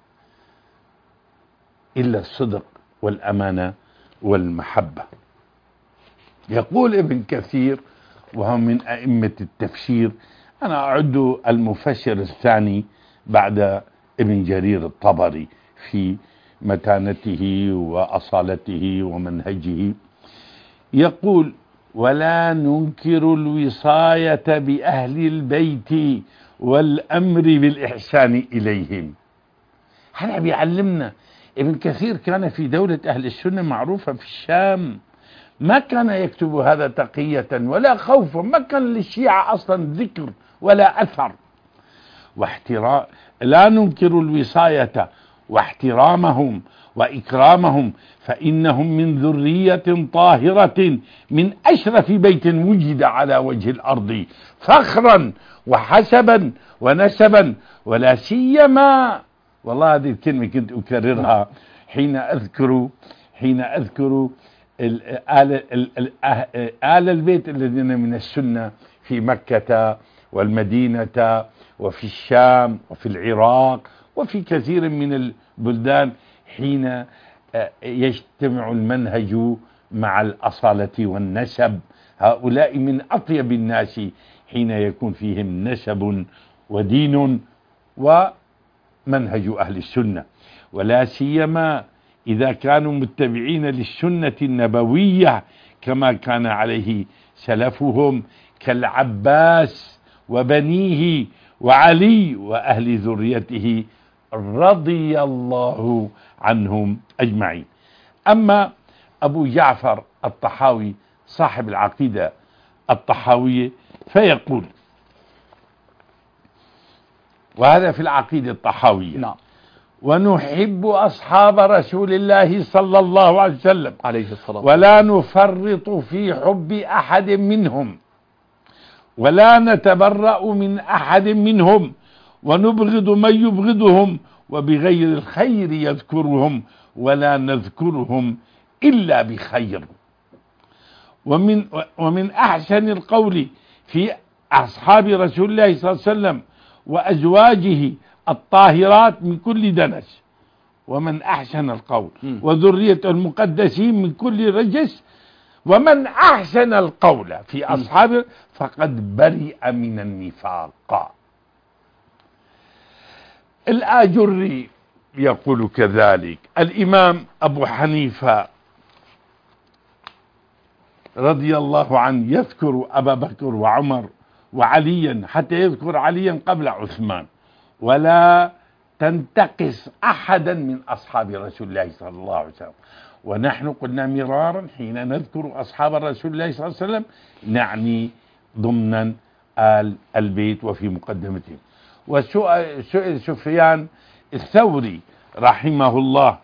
[SPEAKER 4] إلا الصدق والأمانة والمحبة؟ يقول ابن كثير وهو من أئمة التفسير، أنا أعد المفسر الثاني بعد ابن جرير الطبري في متانته وأصالته ومنهجه، يقول: ولا ننكر الوصاية بأهل البيت والأمر بالإحسان إليهم. هذا بيعلمنا. ابن كثير كان في دولة أهل السنة معروفة في الشام، ما كان يكتب هذا تقية ولا خوفا، ما كان للشيعة أصلا ذكر ولا أثر. واحترام لا ننكر الوصاية واحترامهم وإكرامهم، فإنهم من ذرية طاهرة من أشرف بيت وجد على وجه الأرض فخرا وحسبا ونسبا، ولا سيما، والله هذه الكلمة كنت أكررها حين أذكر حين أذكر آل, آل البيت الذين من السنة في مكة والمدينة وفي الشام وفي العراق وفي كثير من البلدان، حين يجتمع المنهج مع الأصالة والنسب. هؤلاء من أطيب الناس حين يكون فيهم نسب ودين ومنهج أهل السنة، ولا سيما إذا كانوا متبعين للسنة النبوية كما كان عليه سلفهم كالعباس وبنيه وعلي وأهل ذريته رضي الله عنهم أجمعين. أما أبو جعفر الطحاوي صاحب العقيدة الطحاوية فيقول، وهذا في العقيدة الطحاوية: نعم. ونحب أصحاب رسول الله صلى الله عليه وسلم عليه الصلاة ولا نفرط في حب أحد منهم، ولا نتبرأ من أحد منهم، ونبغض من يبغضهم، وبغير الخير يذكرهم، ولا نذكرهم إلا بخير. ومن, ومن أحسن القول في أصحاب رسول الله صلى الله عليه وسلم وأزواجه الطاهرات من كل دنس، ومن أحسن القول وذرية المقدسين من كل رجس، ومن أحسن القول في أصحابه فقد برئ من النفاق. الآجري يقول كذلك. الإمام أبو حنيفة رضي الله عنه يذكر أبا بكر وعمر وعليا، حتى يذكر عليا قبل عثمان، ولا تنتقص أحدا من أصحاب رسول الله صلى الله عليه وسلم. ونحن قلنا مرارا حين نذكر أصحاب رسول الله صلى الله عليه وسلم نعني ضمنا آل البيت وفي مقدمتهم. وسئل سفيان الثوري رحمه الله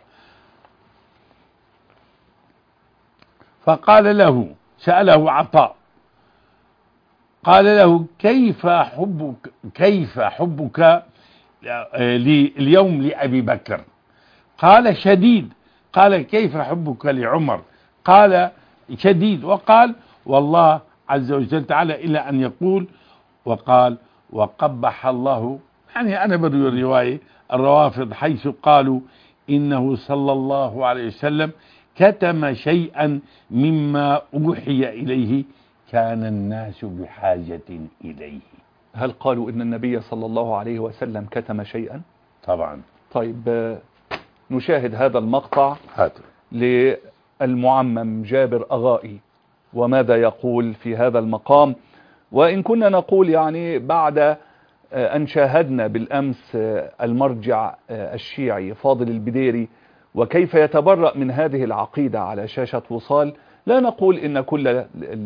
[SPEAKER 4] فقال له، سأله عطاء قال له: كيف حبك كيف حبك اليوم لأبي بكر؟ قال: شديد. قال: كيف حبك لعمر؟ قال: شديد. وقال: والله عز وجل تعالى إلى أن يقول وقال: وقبح الله، يعني أنا بروي الرواية الروافض حيث قالوا إنه صلى الله عليه وسلم كتم شيئا مما أوحي إليه كان الناس بحاجة إليه.
[SPEAKER 3] هل قالوا إن النبي صلى الله عليه وسلم كتم شيئا؟
[SPEAKER 4] طبعا.
[SPEAKER 3] طيب نشاهد هذا المقطع
[SPEAKER 4] هاتوا
[SPEAKER 3] للمعمم جابر أغائي وماذا يقول في هذا المقام. وإن كنا نقول يعني بعد أن شاهدنا بالأمس المرجع الشيعي فاضل البديري وكيف يتبرأ من هذه العقيدة على شاشة وصال، لا نقول إن كل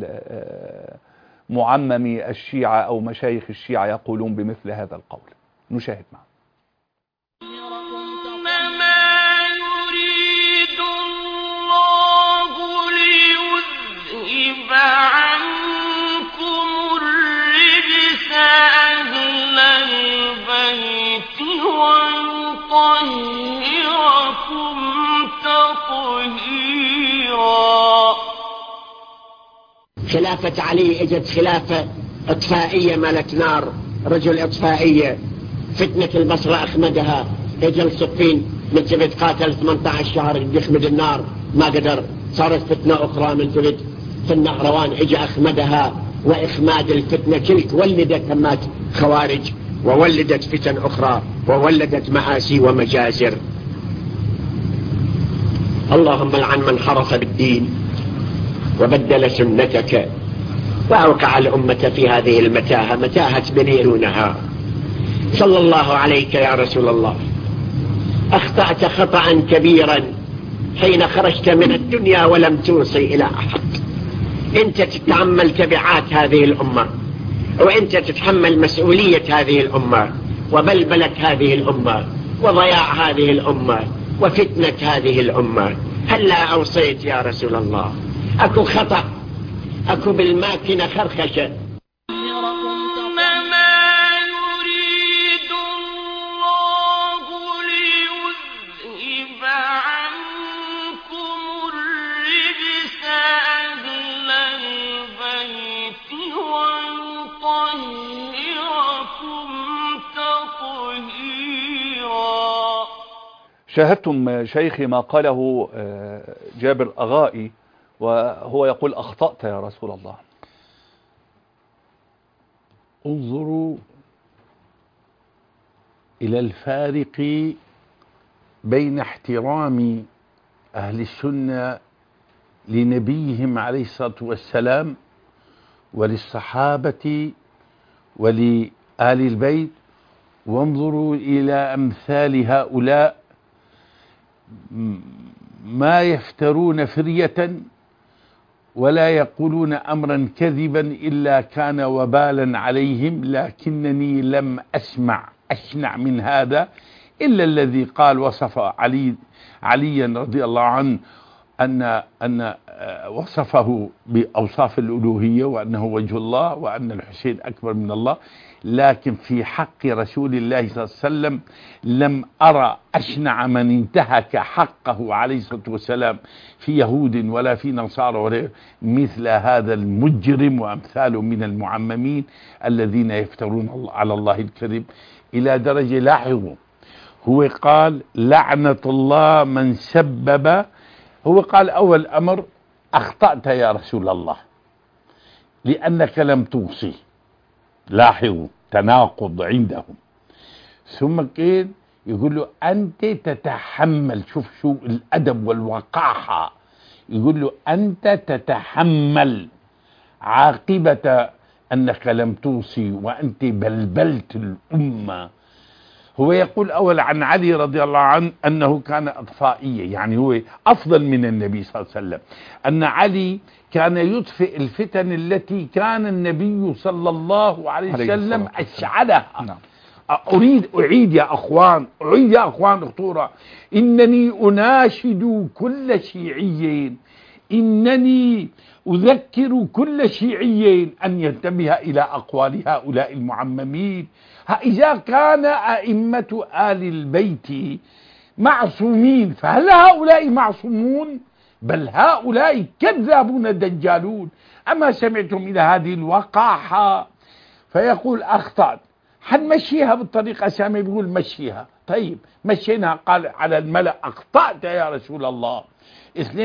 [SPEAKER 3] معممي الشيعة أو مشايخ الشيعة يقولون بمثل هذا القول. نشاهد معه.
[SPEAKER 5] خلافة علي اجت خلافة اطفائية مالت نار، رجل اطفائية، فتنة البصرة اخمدها، اجل صفين من جبت قاتل ثمانية عشر شهر يخمد النار ما قدر، صارت فتنة اخرى من جبت في النهروان اجى اخمدها، واخماد الفتنة تلك ولدت همات خوارج وولدت فتن اخرى وولدت مآسي ومجازر. اللهم لعن من حرف بالدين وبدل سنتك وأوقع الأمة في هذه المتاهة، متاهة بني دونها. صلى الله عليك يا رسول الله، أخطأت خطأ كبيرا حين خرجت من الدنيا ولم توصي إلى أحد. أنت تتحمل تبعات هذه الأمة، وأنت تتحمل مسؤولية هذه الأمة وبلبلة هذه الأمة وضياع هذه الأمة وفتنة هذه الأمة. هلا أوصيت يا رسول الله؟ أكو خطأ، أكو بالماكنة خرخشة.
[SPEAKER 3] شاهدتم شيخي ما قاله جابر أغائي وهو يقول أخطأت يا رسول الله.
[SPEAKER 4] انظروا إلى الفارق بين احترام أهل السنة لنبيهم عليه الصلاة والسلام وللصحابة ولآل البيت، وانظروا إلى أمثال هؤلاء ما يفترون فرية ولا يقولون أمرا كذبا إلا كان وبالا عليهم. لكنني لم أسمع أشنع من هذا إلا الذي قال وصف علي عليا رضي الله عنه أن أن وصفه بأوصاف الألوهية وأنه وجه الله وأن الحسين أكبر من الله. لكن في حق رسول الله صلى الله عليه وسلم لم أرى أشنع من انتهك حقه عليه الصلاة والسلام في يهود ولا في نصارى ولا مثل هذا المجرم وأمثاله من المعممين الذين يفترون على الله الكذب إلى درجة. لاحظوا، هو قال لعنة الله من سبب، هو قال أول أمر أخطأت يا رسول الله لأنك لم توصي. لاحظوا تناقض عندهم. ثم كين يقول له أنت تتحمل، شوف شو الأدب والوقاحة، يقول له أنت تتحمل عاقبة أنك لم توصي وأنت بلبلت الأمة. هو يقول أول عن علي رضي الله عنه أنه كان أطفائيا، يعني هو أفضل من النبي صلى الله عليه وسلم، أن علي كان يطفئ الفتن التي كان النبي صلى الله عليه وسلم أشعلها. نعم. أريد أعيد يا أخوان، أعيد يا أخوان دكتورة، إنني أناشد كل شيعي، إنني أذكر كل شيعي أن ينتبه إلى أقوال هؤلاء المعممين. إذا كان أئمة آل البيت معصومين فهل هؤلاء معصومون؟ بل هؤلاء كذابون دجالون. أما سمعتم إلى هذه الوقاحة؟ فيقول أخطأت، حنمشيها بالطريقة. سامي بيقول مشيها. طيب مشينا، قال على الملأ أخطأت يا رسول الله. إسلام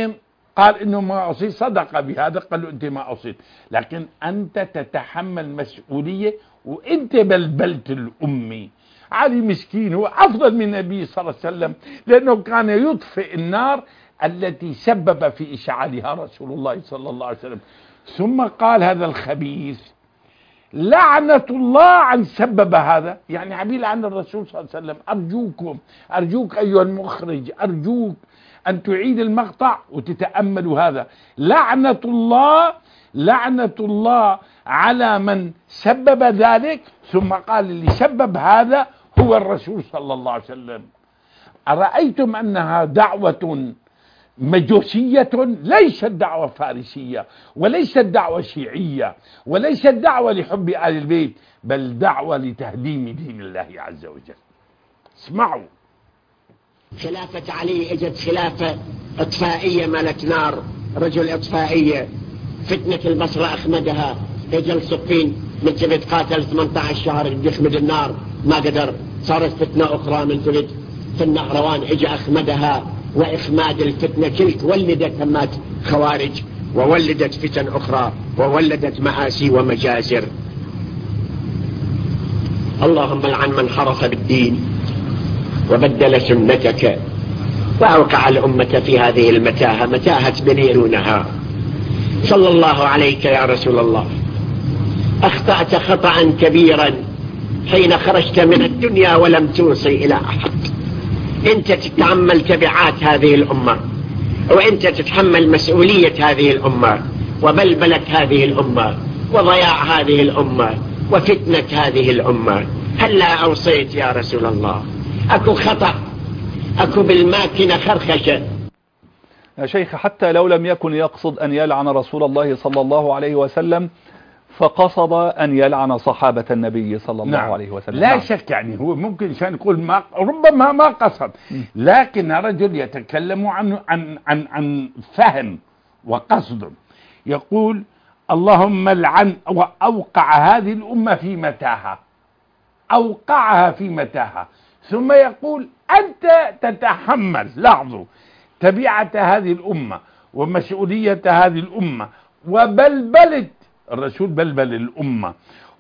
[SPEAKER 4] قال إنه ما أصيب، صدق بهذا، قال له أنت ما أصيب، لكن أنت تتحمل مسؤولية وأنت بلبلت الأمي. علي مسكين هو أفضل من النبي صلى الله عليه وسلم، لأنه كان يطفئ النار التي سبب في إشعالها رسول الله صلى الله عليه وسلم. ثم قال هذا الخبيث لعنة الله عن سبب هذا، يعني عبيل عن الرسول صلى الله عليه وسلم. أرجوكم أرجوك أيها المخرج، أرجوك أن تعيد المقطع وتتأملوا هذا. لعنة الله لعنة الله على من سبب ذلك، ثم قال اللي سبب هذا هو الرسول صلى الله عليه وسلم. أرأيتم أنها دعوة مجوسية، ليست دعوة فارسية، وليست دعوة شيعية، وليست دعوة لحب آل البيت، بل دعوة لتهديم دين الله عز وجل. اسمعوا.
[SPEAKER 5] خلافة علي اجت خلافة اطفائية مالت نار، رجل اطفائية، فتنة البصرة اخمدها، رجل صفين من تبت قاتل ثمانية عشر شهر يخمد النار ما قدر، صارت فتنة اخرى من تبت في النهروان اجى اخمدها، واخماد الفتنة تلك ولدت همات خوارج، وولدت فتن اخرى، وولدت مآسي ومجازر. اللهم لعن من حرف بالدين وبدل سنتك وأوقع الأمة في هذه المتاهة، متاهة بليل ونهار. صلى الله عليك يا رسول الله. أخطأت خطأ كبيرا حين خرجت من الدنيا ولم توصي إلى أحد. أنت تتحمل تبعات هذه الأمة، وأنت تتحمل مسؤولية هذه الأمة، وبلبلة هذه الأمة، وضياع هذه الأمة، وفتنة هذه الأمة. هلا أوصيت يا رسول الله؟ أكو خطأ، أكو بالماكنة خرخشة.
[SPEAKER 3] يا شيخ، حتى لو لم يكن يقصد أن يلعن رسول الله صلى الله عليه وسلم، فقصد أن يلعن صحابة النبي صلى الله
[SPEAKER 4] نعم.
[SPEAKER 3] عليه وسلم.
[SPEAKER 4] لا
[SPEAKER 3] نعم.
[SPEAKER 4] شك، يعني هو ممكن عشان يقول ما ربما ما قصد، لكن رجل يتكلم عن عن عن عن فهم وقصد. يقول اللهم لعن وأوقع هذه الأمة في متاهة، أوقعها في متاهة، ثم يقول أنت تتحمل، لاحظوا، تبعة هذه الأمة ومسؤولية هذه الأمة، وبلبلة الرسول، بلبل الأمة،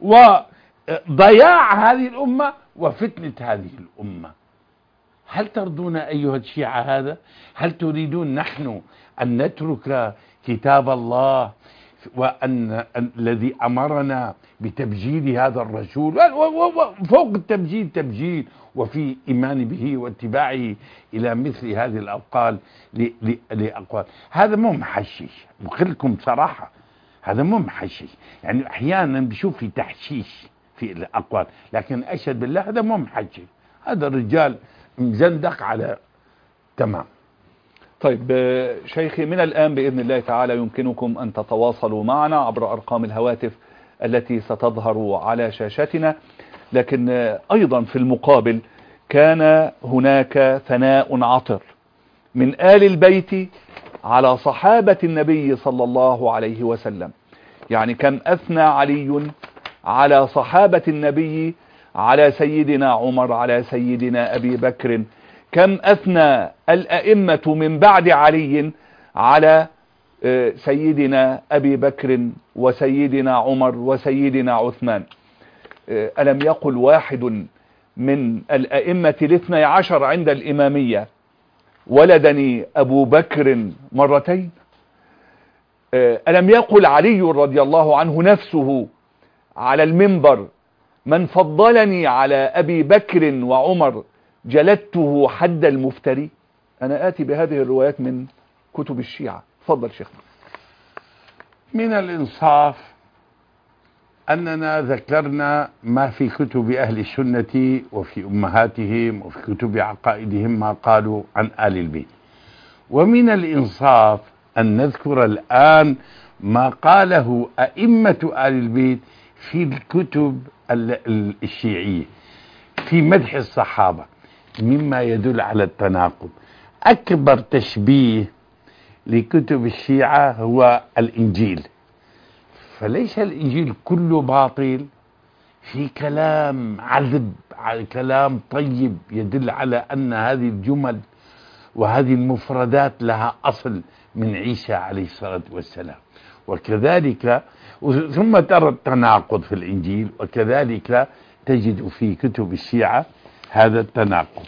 [SPEAKER 4] وضياع هذه الأمة، وفتنة هذه الأمة. هل ترضون أيها الشيعة هذا؟ هل تريدون نحن أن نترك كتاب الله وأن الذي أمرنا بتبجيل هذا الرسول، فوق التبجيل تبجيل، وفي إيمان به واتباعه إلى مثل هذه الأقوال لأقوال؟ هذا مو محشش، بقولكم بصراحة هذا مو محشش. يعني أحيانا بشوف في تحشيش في الأقوال، لكن أشهد بالله هذا مو محشش، هذا الرجال مزندق على تمام.
[SPEAKER 3] طيب شيخي، من الآن بإذن الله تعالى يمكنكم أن تتواصلوا معنا عبر أرقام الهواتف التي ستظهر على شاشتنا، لكن أيضا في المقابل كان هناك ثناء عطر من آل البيت على صحابة النبي صلى الله عليه وسلم. يعني كم أثنى علي على صحابة النبي، على سيدنا عمر، على سيدنا أبي بكر، كم أثنى الأئمة من بعد علي على سيدنا أبي بكر وسيدنا عمر وسيدنا عثمان. ألم يقل واحد من الأئمة الاثني عشر عند الإمامية ولدني أبو بكر مرتين؟ ألم يقل علي رضي الله عنه نفسه على المنبر من فضلني على أبي بكر وعمر جلدته حد المفتري؟ أنا آتي بهذه الروايات من كتب الشيعة. تفضل شيخنا.
[SPEAKER 4] من الإنصاف أننا ذكرنا ما في كتب أهل السنة وفي أمهاتهم وفي كتب عقائدهم ما قالوا عن آل البيت، ومن الإنصاف أن نذكر الآن ما قاله أئمة آل البيت في الكتب الشيعية في مدح الصحابة، مما يدل على التناقض. أكبر تشبيه لكتب الشيعة هو الإنجيل، فليس الإنجيل كله باطل، في كلام عذب، كلام طيب يدل على أن هذه الجمل وهذه المفردات لها أصل من عيسى عليه الصلاة والسلام. وكذلك ثم ترى التناقض في الإنجيل، وكذلك تجد في كتب الشيعة هذا التناقض.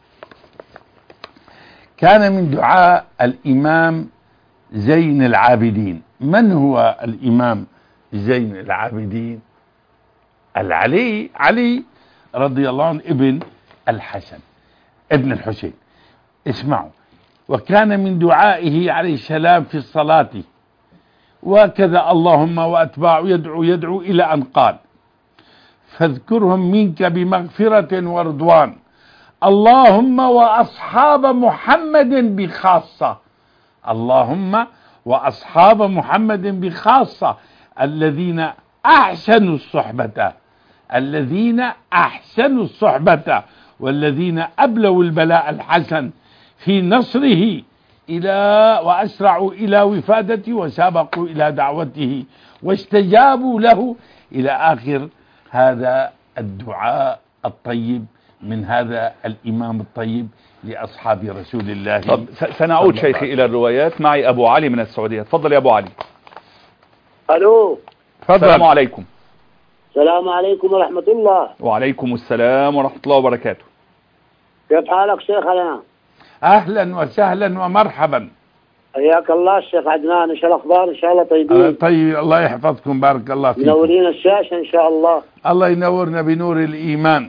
[SPEAKER 4] كان من دعاء الإمام زين العابدين. من هو الإمام زين العابدين؟ العلي علي رضي الله عنه ابن الحسن ابن الحسين. اسمعوا: وكان من دعائه عليه السلام في الصلاة وكذا اللهم وأتباع يدعو يدعو إلى أن قال: فاذكرهم منك بمغفرة ورضوان، اللهم وأصحاب محمد بخاصة، اللهم وأصحاب محمد بخاصة الذين أحسنوا الصحبة، الذين أحسنوا الصحبة والذين أبلوا البلاء الحسن في نصره إلى وأسرعوا إلى وفادته وسابقوا إلى دعوته واستجابوا له إلى آخر هذا الدعاء الطيب من هذا الإمام الطيب لأصحاب رسول الله.
[SPEAKER 3] طب سنعود شيخي إلى الروايات. معي أبو علي من السعودية. تفضل يا أبو علي.
[SPEAKER 6] ألو.
[SPEAKER 3] السلام عليكم.
[SPEAKER 6] السلام عليكم ورحمة الله.
[SPEAKER 3] وعليكم السلام ورحمة الله وبركاته.
[SPEAKER 6] كيف حالك شيخنا؟
[SPEAKER 4] أهلا وسهلا ومرحبا.
[SPEAKER 6] حياك الله الشيخ عدنان، إيش الأخبار؟ إن شاء الله طيبين.
[SPEAKER 4] طيب، الله يحفظكم، بارك الله فيكم.
[SPEAKER 6] منورين الشاشة إن شاء الله.
[SPEAKER 4] الله ينورنا بنور الإيمان.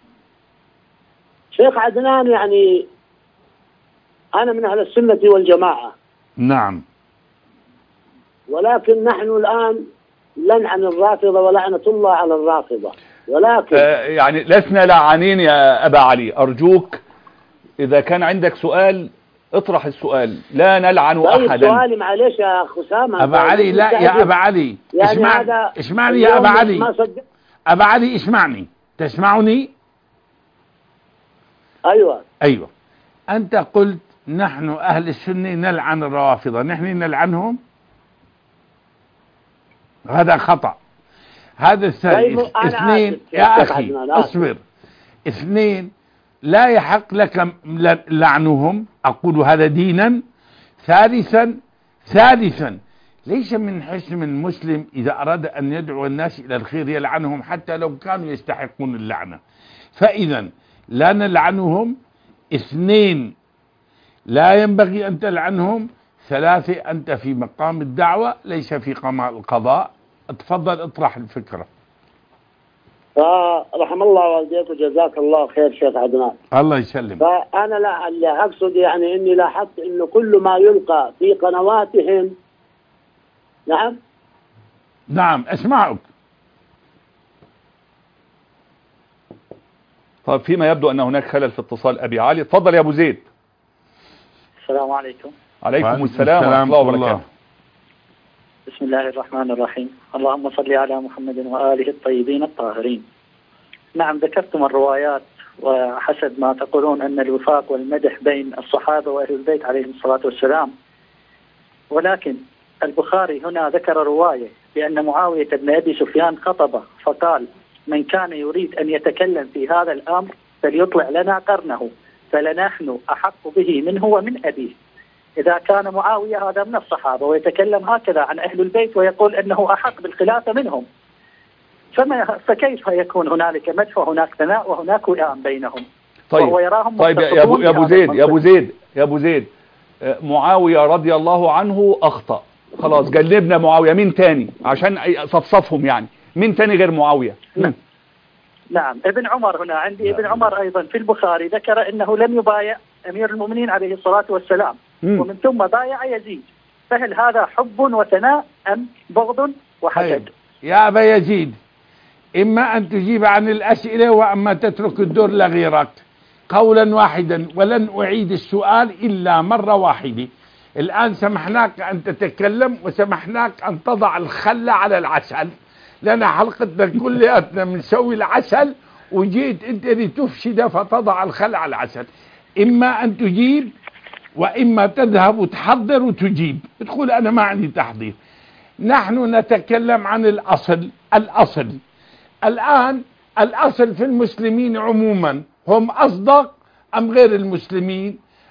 [SPEAKER 6] شيخ عدنان، يعني أنا من أهل السنة والجماعة.
[SPEAKER 4] نعم.
[SPEAKER 6] ولكن نحن الآن لنعن الرافضة ولعنة الله على الرافضة، ولكن
[SPEAKER 3] آه يعني لسنا لعانين يا أبا علي. أرجوك إذا كان عندك سؤال اطرح السؤال، لا نلعن
[SPEAKER 6] طيب
[SPEAKER 3] أحدا.
[SPEAKER 6] سؤالي معلش يا أخ أسامة.
[SPEAKER 4] أبا علي، لا يا أبا علي،
[SPEAKER 6] يعني
[SPEAKER 4] اسمعني
[SPEAKER 6] هذا
[SPEAKER 4] اسمعني يا أبا علي.
[SPEAKER 6] ما صدق.
[SPEAKER 4] أبا علي اسمعني، تسمعني؟
[SPEAKER 6] أيوة
[SPEAKER 4] أيوة. أنت قلت نحن أهل السنة نلعن الروافضة، نحن نلعنهم؟ هذا خطأ. هذا الثاني. اثنين يا أخي اصبر. اثنين، لا يحق لك لعنهم، أقول هذا دينا. ثالثا ثالثا ليس من حسن المسلم إذا أراد أن يدعو الناس إلى الخير يلعنهم حتى لو كانوا يستحقون اللعنة. فإذا لا نلعنهم. اثنين، لا ينبغي أن تلعنهم. ثلاثة، أنت في مقام الدعوة ليس في مقام القضاء. تفضل اطرح الفكرة.
[SPEAKER 6] فرحم الله والديك وجزاك الله خير شيخ عدنان.
[SPEAKER 4] الله يسلم.
[SPEAKER 6] فأنا لا اللي أقصد يعني إني لاحظت إنه كل ما يلقى في قنواتهم. نعم
[SPEAKER 4] نعم أسمعك.
[SPEAKER 3] طيب، فيما يبدو أن هناك خلل في اتصال أبي علي. تفضل يا أبو زيد.
[SPEAKER 7] السلام عليكم.
[SPEAKER 3] عليكم السلام ورحمة الله وبركاته.
[SPEAKER 7] بسم الله الرحمن الرحيم. اللهم صل على محمد وآله الطيبين الطاهرين. نعم، ذكرتم الروايات وحسب ما تقولون أن الوفاق والمدح بين الصحابة وأهل البيت عليهم الصلاة والسلام، ولكن البخاري هنا ذكر رواية بأن معاوية بن أبي سفيان خطب فقال: من كان يريد أن يتكلم في هذا الأمر فليطلع لنا قرنه فلنحن أحق به منه ومن أبيه. إذا كان معاوية هذا من الصحابة ويتكلم هكذا عن أهل البيت ويقول أنه أحق بالخلافة منهم، فما فكيف يكون هنالك مدح وهناك ثناء وهناك وئام بينهم؟
[SPEAKER 3] طيب
[SPEAKER 7] وهو يراهم
[SPEAKER 3] طيب يا ابو يا ابو زيد يا ابو زيد يا ابو زيد معاوية رضي الله عنه أخطأ، خلاص جنبنا معاوية. مين تاني عشان صفصفهم؟ يعني مين تاني غير معاوية؟
[SPEAKER 7] نعم. نعم ابن عمر هنا عندي. ابن عمر أيضا في البخاري ذكر أنه لم يبايع أمير المؤمنين عليه الصلاة والسلام،
[SPEAKER 3] مم.
[SPEAKER 7] ومن ثم بايع يزيد. فهل هذا حب وثناء أم بغض وحسد؟
[SPEAKER 4] طيب. يا أبا يزيد، إما أن تجيب عن الأسئلة وأما تترك الدور لغيرك قولا واحدا، ولن أعيد السؤال إلا مرة واحدة. الآن سمحناك أن تتكلم وسمحناك أن تضع الخل على العسل، لأن حلقتنا كلياتنا بنسوي العسل وجيت أنت لتفسد فتضع الخل على العسل. إما أن تجيب وإما تذهب وتحضر وتجيب، تقول أنا ما عندي تحضير. نحن نتكلم عن الأصل. الأصل الآن الأصل في المسلمين عموما هم أصدق أم غير المسلمين؟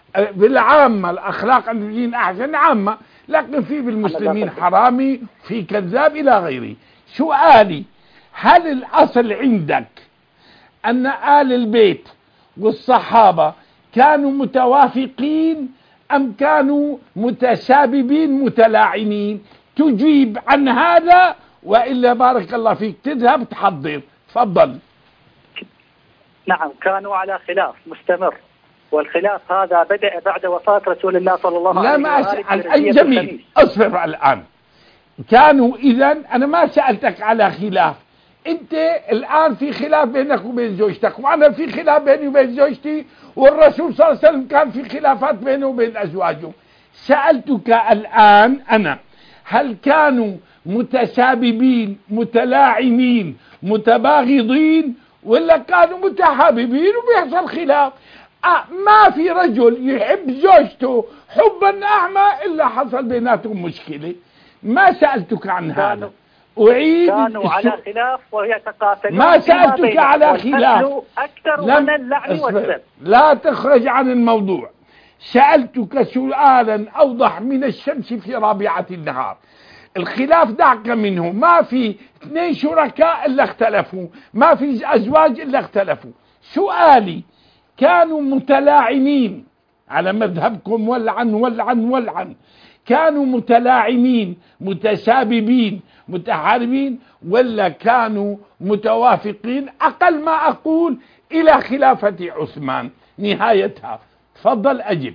[SPEAKER 4] بالعامة الأخلاق عند الدين أحسن عامة، لكن في بالمسلمين حرامي، في كذاب إلى غيره. سؤالي، هل الأصل عندك أن آل البيت والصحابة كانوا متوافقين أم كانوا متساببين متلاعنين؟ تجيب عن هذا، وإلا بارك الله فيك تذهب تحضر. تفضل.
[SPEAKER 7] نعم، كانوا على خلاف مستمر، والخلاف هذا بدأ بعد وفاة رسول الله صلى الله عليه
[SPEAKER 4] لا
[SPEAKER 7] وسلم.
[SPEAKER 4] ما أسأل أي جميل، أصبر الآن. كانوا إذن، أنا ما سألتك على خلاف، أنت الآن في خلاف بينك وبين زوجتك، وأنا في خلاف بيني وبين زوجتي، والرسول صلى الله عليه وسلم كان في خلافات بينه وبين أزواجه. سألتك الآن أنا، هل كانوا متساببين متلاعنين متباغضين، ولا كانوا متحاببين وبيحصل خلاف؟ آه ما في رجل يحب زوجته حبا أعمى إلا حصل بيناتهم مشكلة. ما سألتك عن هذا، أعيد.
[SPEAKER 7] كانوا على خلاف ويتقاتلون.
[SPEAKER 4] ما سألتك على خلاف
[SPEAKER 7] أكثر من اللعن والسب.
[SPEAKER 4] لا تخرج عن الموضوع. سألتك سؤالا أوضح من الشمس في رابعة النهار. الخلاف دعك منه، ما في اثنين شركاء إلا اختلفوا، ما في أزواج إلا اختلفوا. سؤالي، كانوا متلاعنين على مذهبكم والعن والعن والعن، كانوا متلاعنين متساببين متحاربين، ولا كانوا متوافقين؟ أقل ما أقول إلى خلافة عثمان نهايتها. تفضل أجب.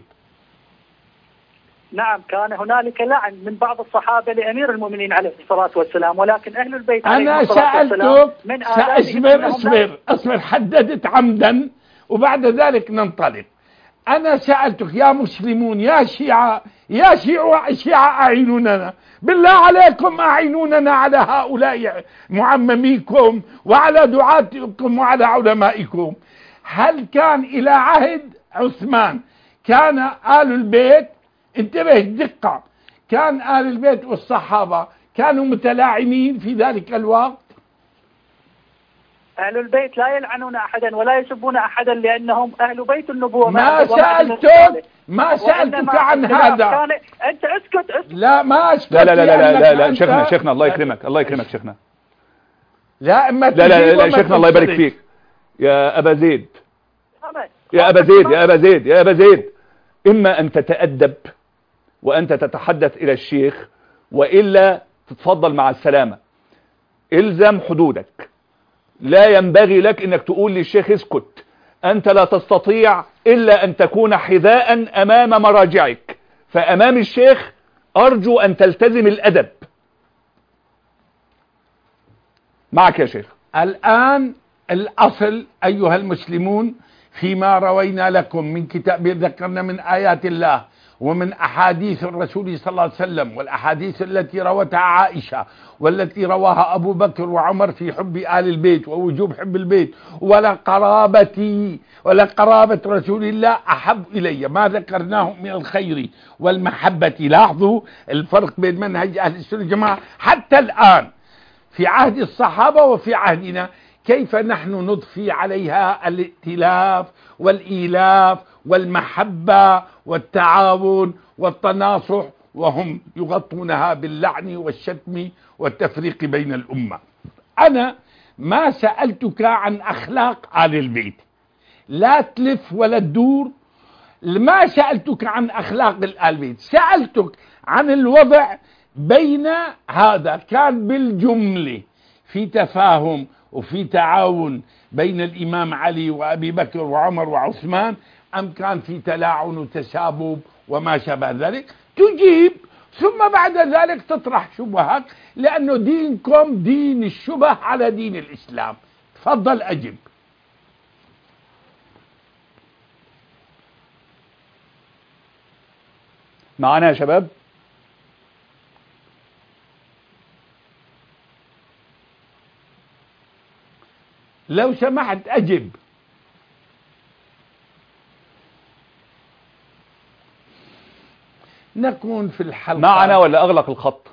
[SPEAKER 7] نعم، كان هنالك لعن من بعض الصحابة لأمير المؤمنين عليه الصلاة والسلام، ولكن أهل البيت
[SPEAKER 4] أنا سألتك من أصبر أصبر أصبر حددت عمدا وبعد ذلك ننطلق. أنا سألتك يا مسلمون يا شيعة يا شيعة شيعة أعينوننا بالله عليكم، أعينوننا على هؤلاء معمميكم وعلى دعاتكم وعلى علمائكم. هل كان إلى عهد عثمان كان آل البيت، انتبه الدقة، كان آل البيت والصحابة كانوا متلاعنين في ذلك الوقت؟
[SPEAKER 7] أهل البيت لا يلعنون أحدا ولا يسبون أحدا لأنهم أهل بيت النبوة.
[SPEAKER 4] ما سألتك ما سألتك عن هذا.
[SPEAKER 7] أنت اسكت اسكت.
[SPEAKER 4] لا ما اسكت.
[SPEAKER 3] لا لا لا لا لا, لا. شيخنا شيخنا الله يكرمك الله يكرمك شيخنا.
[SPEAKER 4] لا اما
[SPEAKER 3] لا لا لا شيخنا الله يبارك فيك يا أبا زيد يا أبا زيد يا أبا زيد يا أبا زيد، إما أن تتأدب وأنت تتحدث إلى الشيخ، وإلا تتفضل مع السلامة. إلزم حدودك. لا ينبغي لك انك تقول للشيخ اسكت. انت لا تستطيع الا ان تكون حذاء امام مراجعك، فامام الشيخ ارجو ان تلتزم الادب. معك يا شيخ.
[SPEAKER 4] الان الاصل ايها المسلمون فيما روينا لكم من كتاب، ذكرنا من ايات الله ومن أحاديث الرسول صلى الله عليه وسلم، والأحاديث التي روتها عائشة والتي رواها أبو بكر وعمر في حب آل البيت ووجوب حب البيت، ولا قرابتي ولا قرابة رسول الله أحب إلي ما ذكرناه من الخير والمحبة. لاحظوا الفرق بين منهج أهل السنة والجماعة حتى الآن في عهد الصحابة وفي عهدنا، كيف نحن نضفي عليها الائتلاف والإيلاف والمحبة والتعاون والتناصح، وهم يغطونها باللعن والشتم والتفريق بين الأمة. أنا ما سألتك عن أخلاق آل البيت، لا تلف ولا تدور. ما سألتك عن أخلاق آل البيت، سألتك عن الوضع بين هذا كان بالجملة في تفاهم وفي تعاون بين الإمام علي وأبي بكر وعمر وعثمان، أم كان في تلاعن وتسابب وما شابه ذلك؟ تجيب ثم بعد ذلك تطرح شبهك، لأنه دينكم دين الشبه على دين الإسلام. تفضل أجب.
[SPEAKER 3] معنا يا شباب؟
[SPEAKER 4] لو سمحت أجب. نكون في الحلقة.
[SPEAKER 3] معنا ولا أغلق الخط؟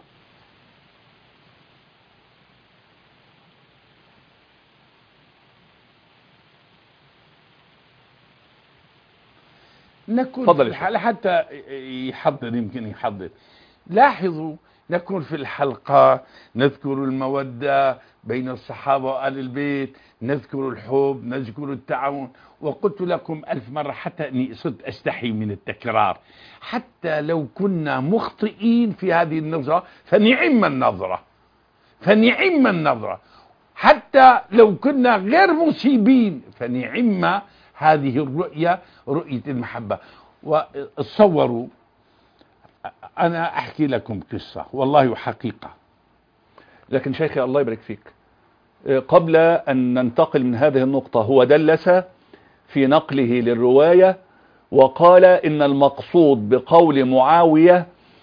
[SPEAKER 4] نكون
[SPEAKER 3] تفضل
[SPEAKER 4] في
[SPEAKER 3] يا شيخ.
[SPEAKER 4] الحلقة حتى يحضر، يمكن يحضر. لاحظوا نكون في الحلقة نذكر المودة بين الصحابة وآل البيت، نذكر الحب، نذكر التعاون. وقلت لكم ألف مرة حتى أني صرت أستحي من التكرار، حتى لو كنا مخطئين في هذه النظرة فنعم النظرة، فنعم النظرة، حتى لو كنا غير مصيبين فنعم هذه الرؤية، رؤية المحبة. وتصوروا أنا أحكي لكم قصة والله حقيقة.
[SPEAKER 3] لكن شيخي الله يبارك فيك، قبل أن ننتقل من هذه النقطة، هو دلس في نقله للرواية وقال إن المقصود بقول معاوية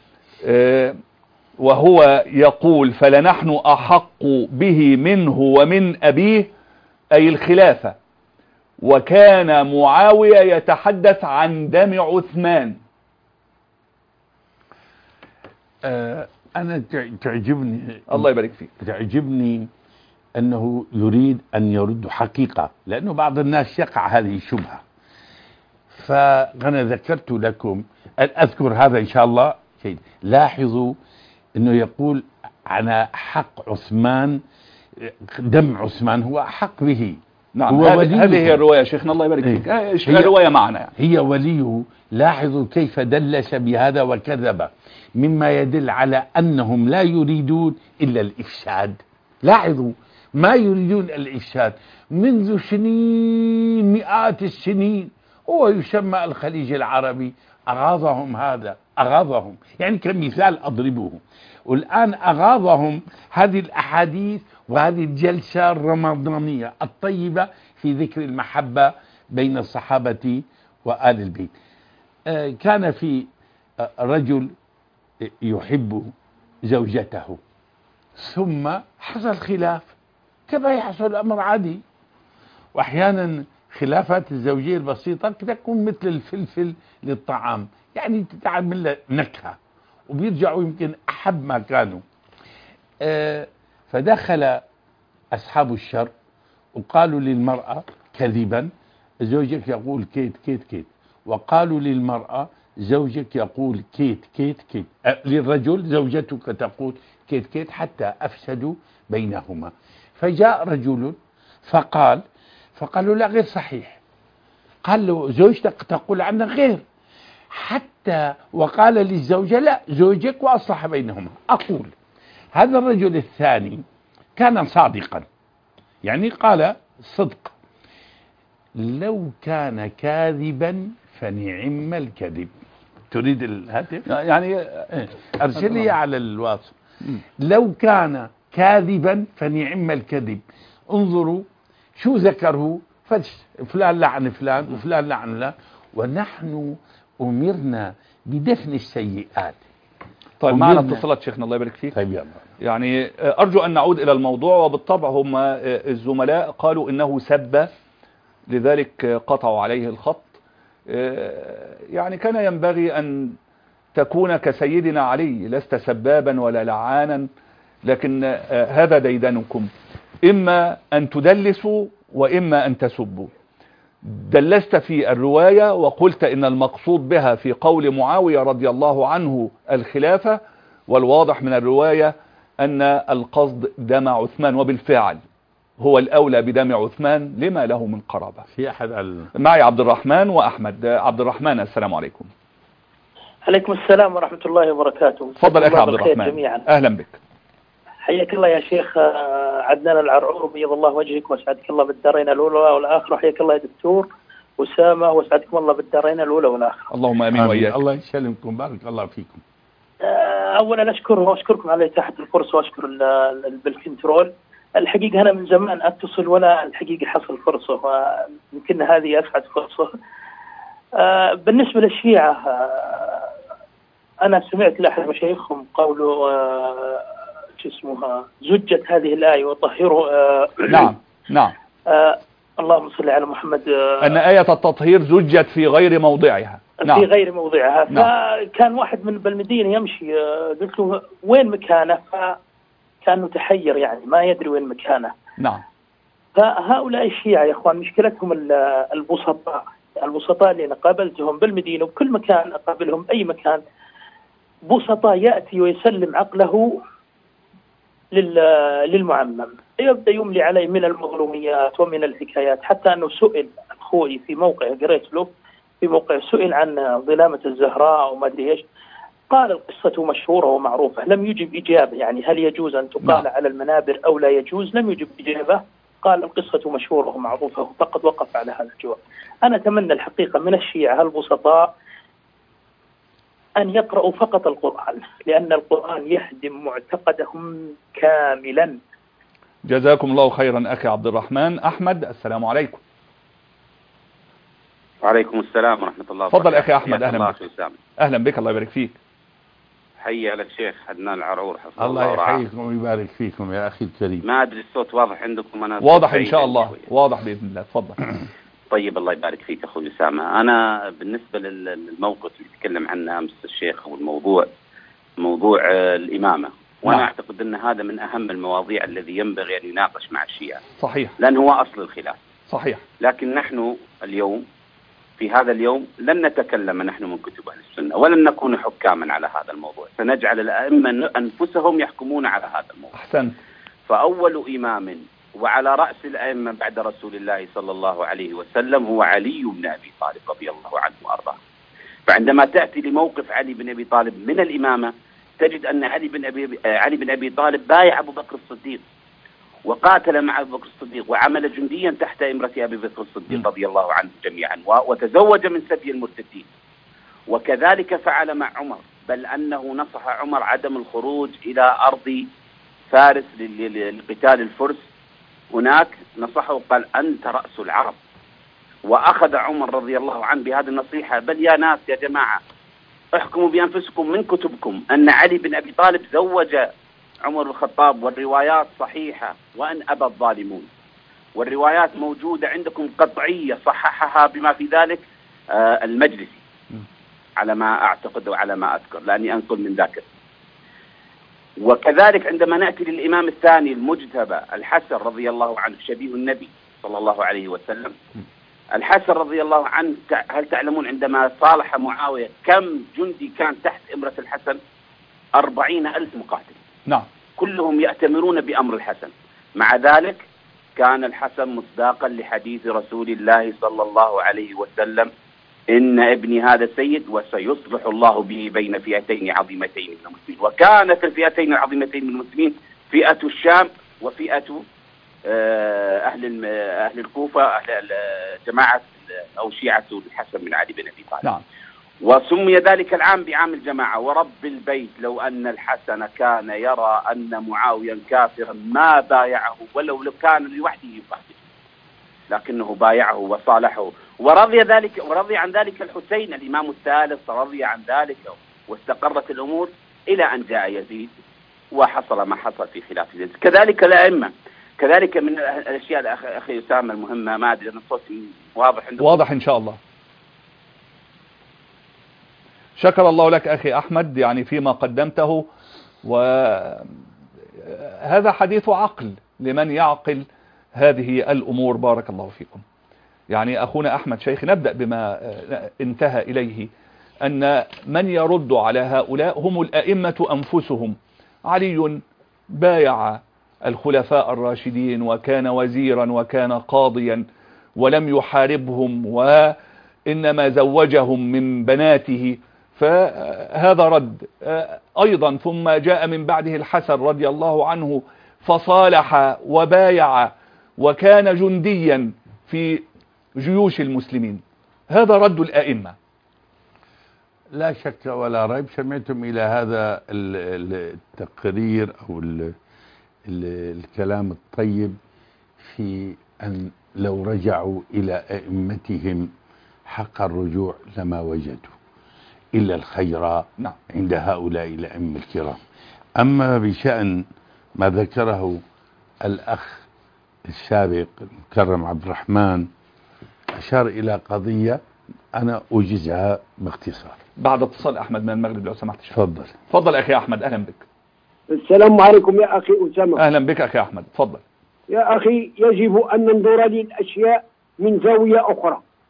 [SPEAKER 3] وهو يقول فلنحن أحق به منه ومن أبيه، أي الخلافة، وكان معاوية يتحدث عن دم عثمان.
[SPEAKER 4] آه أنا تعجبني،
[SPEAKER 3] الله يبارك فيك،
[SPEAKER 4] تعجبني أنه يريد أن يرد حقيقة، لأنه بعض الناس يقع هذه الشبهة. فأنا ذكرت لكم، أذكر هذا إن شاء الله شيء. لاحظوا أنه يقول على حق عثمان، دم عثمان هو أحق به.
[SPEAKER 3] نعم، هذه هي الرواية شيخنا الله يبارك فيك، هي الرواية معنا يعني.
[SPEAKER 4] هي وليه. لاحظوا كيف دلس بهذا وكذب، مما يدل على أنهم لا يريدون إلا الإفساد. لاحظوا ما يريدون الإفساد منذ سنين، مئات السنين. هو يسمى الخليج العربي، أغاظهم هذا، أغاظهم يعني كمثال أضربه. والآن أغاظهم هذه الأحاديث وهذه الجلسة الرمضانية الطيبة في ذكر المحبة بين الصحابة وآل البيت. آه كان في آه رجل يحب زوجته، ثم حصل خلاف كما يحصل أمر عادي، وأحيانا خلافات الزوجية البسيطة تكون مثل الفلفل للطعام، يعني تتعمل له نكهة وبيرجعوا يمكن أحب ما كانوا. آه فدخل أصحاب الشر وقالوا للمرأة كذبا زوجك يقول كيت كيت كيت، وقالوا للمرأة زوجك يقول كيت كيت كيت، أه للرجل زوجتك تقول كيت كيت، حتى أفسدوا بينهما. فجاء رجل فقال فقالوا لا غير صحيح، قال له زوجتك تقول عنك غير، حتى وقال للزوجة لا زوجك وأصلح بينهما. أقول هذا الرجل الثاني كان صادقا، يعني قال صدق. لو كان كاذبا فنعم الكذب. تريد الهاتف؟
[SPEAKER 3] يعني
[SPEAKER 4] أرسل لي على الواتس. لو كان كاذبا فنعم الكذب. انظروا شو ذكره، فلان لعن فلان وفلان لعن لا، ونحن أمرنا بدفن السيئات.
[SPEAKER 3] طيب معنا اتصالات شيخنا الله يبارك فيك.
[SPEAKER 4] طيب يلا.
[SPEAKER 3] يعني أرجو أن نعود إلى الموضوع، وبالطبع هم الزملاء قالوا إنه سب، لذلك قطعوا عليه الخط. يعني كان ينبغي أن تكون كسيدنا علي، لست سبابا ولا لعانا، لكن هذا ديدنكم، إما أن تدلسوا وإما أن تسبوا. دلست في الرواية وقلت إن المقصود بها في قول معاوية رضي الله عنه الخلافة، والواضح من الرواية أن القصد دم عثمان، وبالفعل هو الأولى بدم عثمان لما له من قرابة.
[SPEAKER 4] في أحد على...
[SPEAKER 3] معي عبد الرحمن وأحمد. عبد الرحمن السلام عليكم.
[SPEAKER 8] عليكم السلام ورحمة الله وبركاته.
[SPEAKER 3] تفضل أخي عبد الرحمن.
[SPEAKER 8] جميعا.
[SPEAKER 3] أهلا بك.
[SPEAKER 8] حياك الله يا شيخ عدنان العرعور، بيض الله وجهك واسعدك الله بالدارين الأولى والآخرة. حياك الله يا دكتور أسامة، واسعدكم الله بالدارين الأولى والآخرة.
[SPEAKER 3] اللهم آمين وإياك.
[SPEAKER 4] الله يسلمكم، بارك الله فيكم.
[SPEAKER 8] أولا أشكر وأشكركم على إتاحة الفرصة، وأشكر بالكنترول. الحقيقة أنا من زمان أتصل ولا الحقيقة حصل فرصة، ويمكن هذه أسعد فرصة. بالنسبة للشيعة، أنا سمعت لأحد مشايخهم قولوا شو اسمها زجت هذه الآية وطهروا.
[SPEAKER 3] نعم نعم.
[SPEAKER 8] اللهم صل على محمد.
[SPEAKER 3] أن آية التطهير زجت في غير موضعها.
[SPEAKER 8] نعم. في غير موضعها. نعم. فكان واحد من بالمدينة يمشي، قلت له وين مكانه، فكان متحير يعني ما يدري وين مكانه.
[SPEAKER 3] نعم.
[SPEAKER 8] فهؤلاء الشيعة يا اخوان مشكلتهم البسطاء، البسطاء اللي أنا قابلتهم بالمدينة وبكل مكان أقابلهم أي مكان، بسطاء يأتي ويسلم عقله للمعمم، يبدأ يملي عليه من المظلوميات ومن الحكايات، حتى أنه سئل أخوي في موقع قريت له في موقع سئل عن ظلامة الزهراء وما أدري إيش، قال القصة مشهورة ومعروفة، لم يجب إجابة يعني هل يجوز أن تقال لا. على المنابر أو لا يجوز، لم يجب إجابة، قال القصة مشهورة ومعروفة فقد وقف على هذا الجواب. أنا أتمنى الحقيقة من الشيعة البسطاء أن يقرأوا فقط القرآن، لأن القرآن يهدم معتقدهم كاملا.
[SPEAKER 3] جزاكم الله خيرا أخي عبد الرحمن. أحمد، السلام عليكم.
[SPEAKER 9] وعليكم السلام ورحمة الله.
[SPEAKER 3] تفضل أخي أحمد. أهلا بك. أهلا بك، الله يبارك فيك.
[SPEAKER 9] حي على الشيخ عدنان العرور حفظه
[SPEAKER 4] الله يحييكم ويبارك فيكم يا أخي الكريم.
[SPEAKER 9] ما أدري الصوت واضح عندكم؟ أنا
[SPEAKER 3] واضح إن شاء الله، واضح بإذن الله. تفضل.
[SPEAKER 9] طيب الله يبارك فيك أخوي أسامة. أنا بالنسبة للموقف اللي تكلم عنه أمس الشيخ والموضوع موضوع الإمامة، وأنا نعم. أعتقد أن هذا من أهم المواضيع الذي ينبغي أن يناقش مع الشيعة.
[SPEAKER 3] صحيح.
[SPEAKER 9] لأن هو أصل الخلاف.
[SPEAKER 3] صحيح.
[SPEAKER 9] لكن نحن اليوم في هذا اليوم لن نتكلم نحن من كتب أهل السنة ولن نكون حكاما على هذا الموضوع، سنجعل الأئمة أنفسهم يحكمون على هذا الموضوع.
[SPEAKER 3] أحسنت.
[SPEAKER 9] فأول إمام وعلى رأس الأئمة بعد رسول الله صلى الله عليه وسلم هو علي بن أبي طالب رضي الله عنه وأرضاه. فعندما تأتي لموقف علي بن أبي طالب من الإمامة تجد أن علي بن أبي علي بن أبي طالب بايع أبو بكر الصديق وقاتل مع أبو بكر الصديق وعمل جنديا تحت إمرة أبي بكر الصديق رضي الله عنه جميعا، وتزوج من سبي المرتدين. وكذلك فعل مع عمر، بل أنه نصح عمر عدم الخروج إلى أرض فارس لقتال الفرس، هناك نصحه قال أنت رأس العرب. وأخذ عمر رضي الله عنه بهذه النصيحة، بل يا ناس يا جماعة احكموا بأنفسكم من كتبكم أن علي بن أبي طالب زوج عمر بن الخطاب، والروايات صحيحة وأن أبى الظالمون، والروايات موجودة عندكم قطعية صححها بما في ذلك آه المجلسي على ما أعتقد وعلى ما أذكر لأني أنقل من ذاك. وكذلك عندما نأتي للإمام الثاني المجتبى الحسن رضي الله عنه شبيه النبي صلى الله عليه وسلم، الحسن رضي الله عنه هل تعلمون عندما صالح معاوية كم جندي كان تحت إمرة الحسن؟ أربعين ألف مقاتل.
[SPEAKER 3] نعم.
[SPEAKER 9] كلهم يأتمرون بأمر الحسن. مع ذلك كان الحسن مصداقا لحديث رسول الله صلى الله عليه وسلم إن ابني هذا سيد وسيصلح الله به بين فئتين عظيمتين من المسلمين. وكانت الفئتين العظيمتين من المسلمين فئة الشام وفئة أهل أهل الكوفة، أهل جماعة أو شيعة الحسن بن علي بن أبي طالب.
[SPEAKER 3] نعم.
[SPEAKER 9] وسمي ذلك العام بعام الجماعة. ورب البيت لو أن الحسن كان يرى أن معاوية كافرا ما بايعه ولو لو كان لوحده يقاتل، لكنه بايعه وصالحه، ورضي ذلك ورضي عن ذلك الحسين الإمام الثالث رضي عن ذلك، واستقرت الأمور إلى أن جاء يزيد وحصل ما حصل في خلاف يزيد. كذلك الأئمة، كذلك من الأشياء أخي أسامة المهمة، ما أدري أن الصوت واضح عندكم؟
[SPEAKER 3] واضح إن شاء الله. شكر الله لك أخي أحمد يعني فيما قدمته، وهذا حديث عقل لمن يعقل هذه الأمور. بارك الله فيكم. يعني أخونا أحمد شيخ نبدأ بما انتهى إليه، أن من يرد على هؤلاء هم الأئمة أنفسهم. علي بايع الخلفاء الراشدين وكان وزيرا وكان قاضيا ولم يحاربهم، وإنما زوجهم من بناته، فهذا رد. أيضا ثم جاء من بعده الحسن رضي الله عنه فصالح وبايع وكان جنديا في جيوش المسلمين. هذا رد الأئمة.
[SPEAKER 4] لا شك ولا ريب. سمعتم إلى هذا التقرير أو ال ال الكلام الطيب في أن لو رجعوا إلى أئمتهم حق الرجوع لما وجدوا إلا الخير
[SPEAKER 3] نعم.
[SPEAKER 4] عند هؤلاء الأئمة الكرام. أما بشأن ما ذكره الأخ السابق المكرم عبد الرحمن، أشار إلى قضية أنا أوجزها باختصار
[SPEAKER 3] بعد اتصال أحمد من المغرب لو سمحت.
[SPEAKER 4] تفضل.
[SPEAKER 3] تفضل أخي أحمد. أهلا بك.
[SPEAKER 6] السلام عليكم يا أخي أسامة.
[SPEAKER 3] أهلا بك أخي أحمد. تفضل.
[SPEAKER 6] يا أخي يجب أن ننظر للأشياء من زاوية أخرى.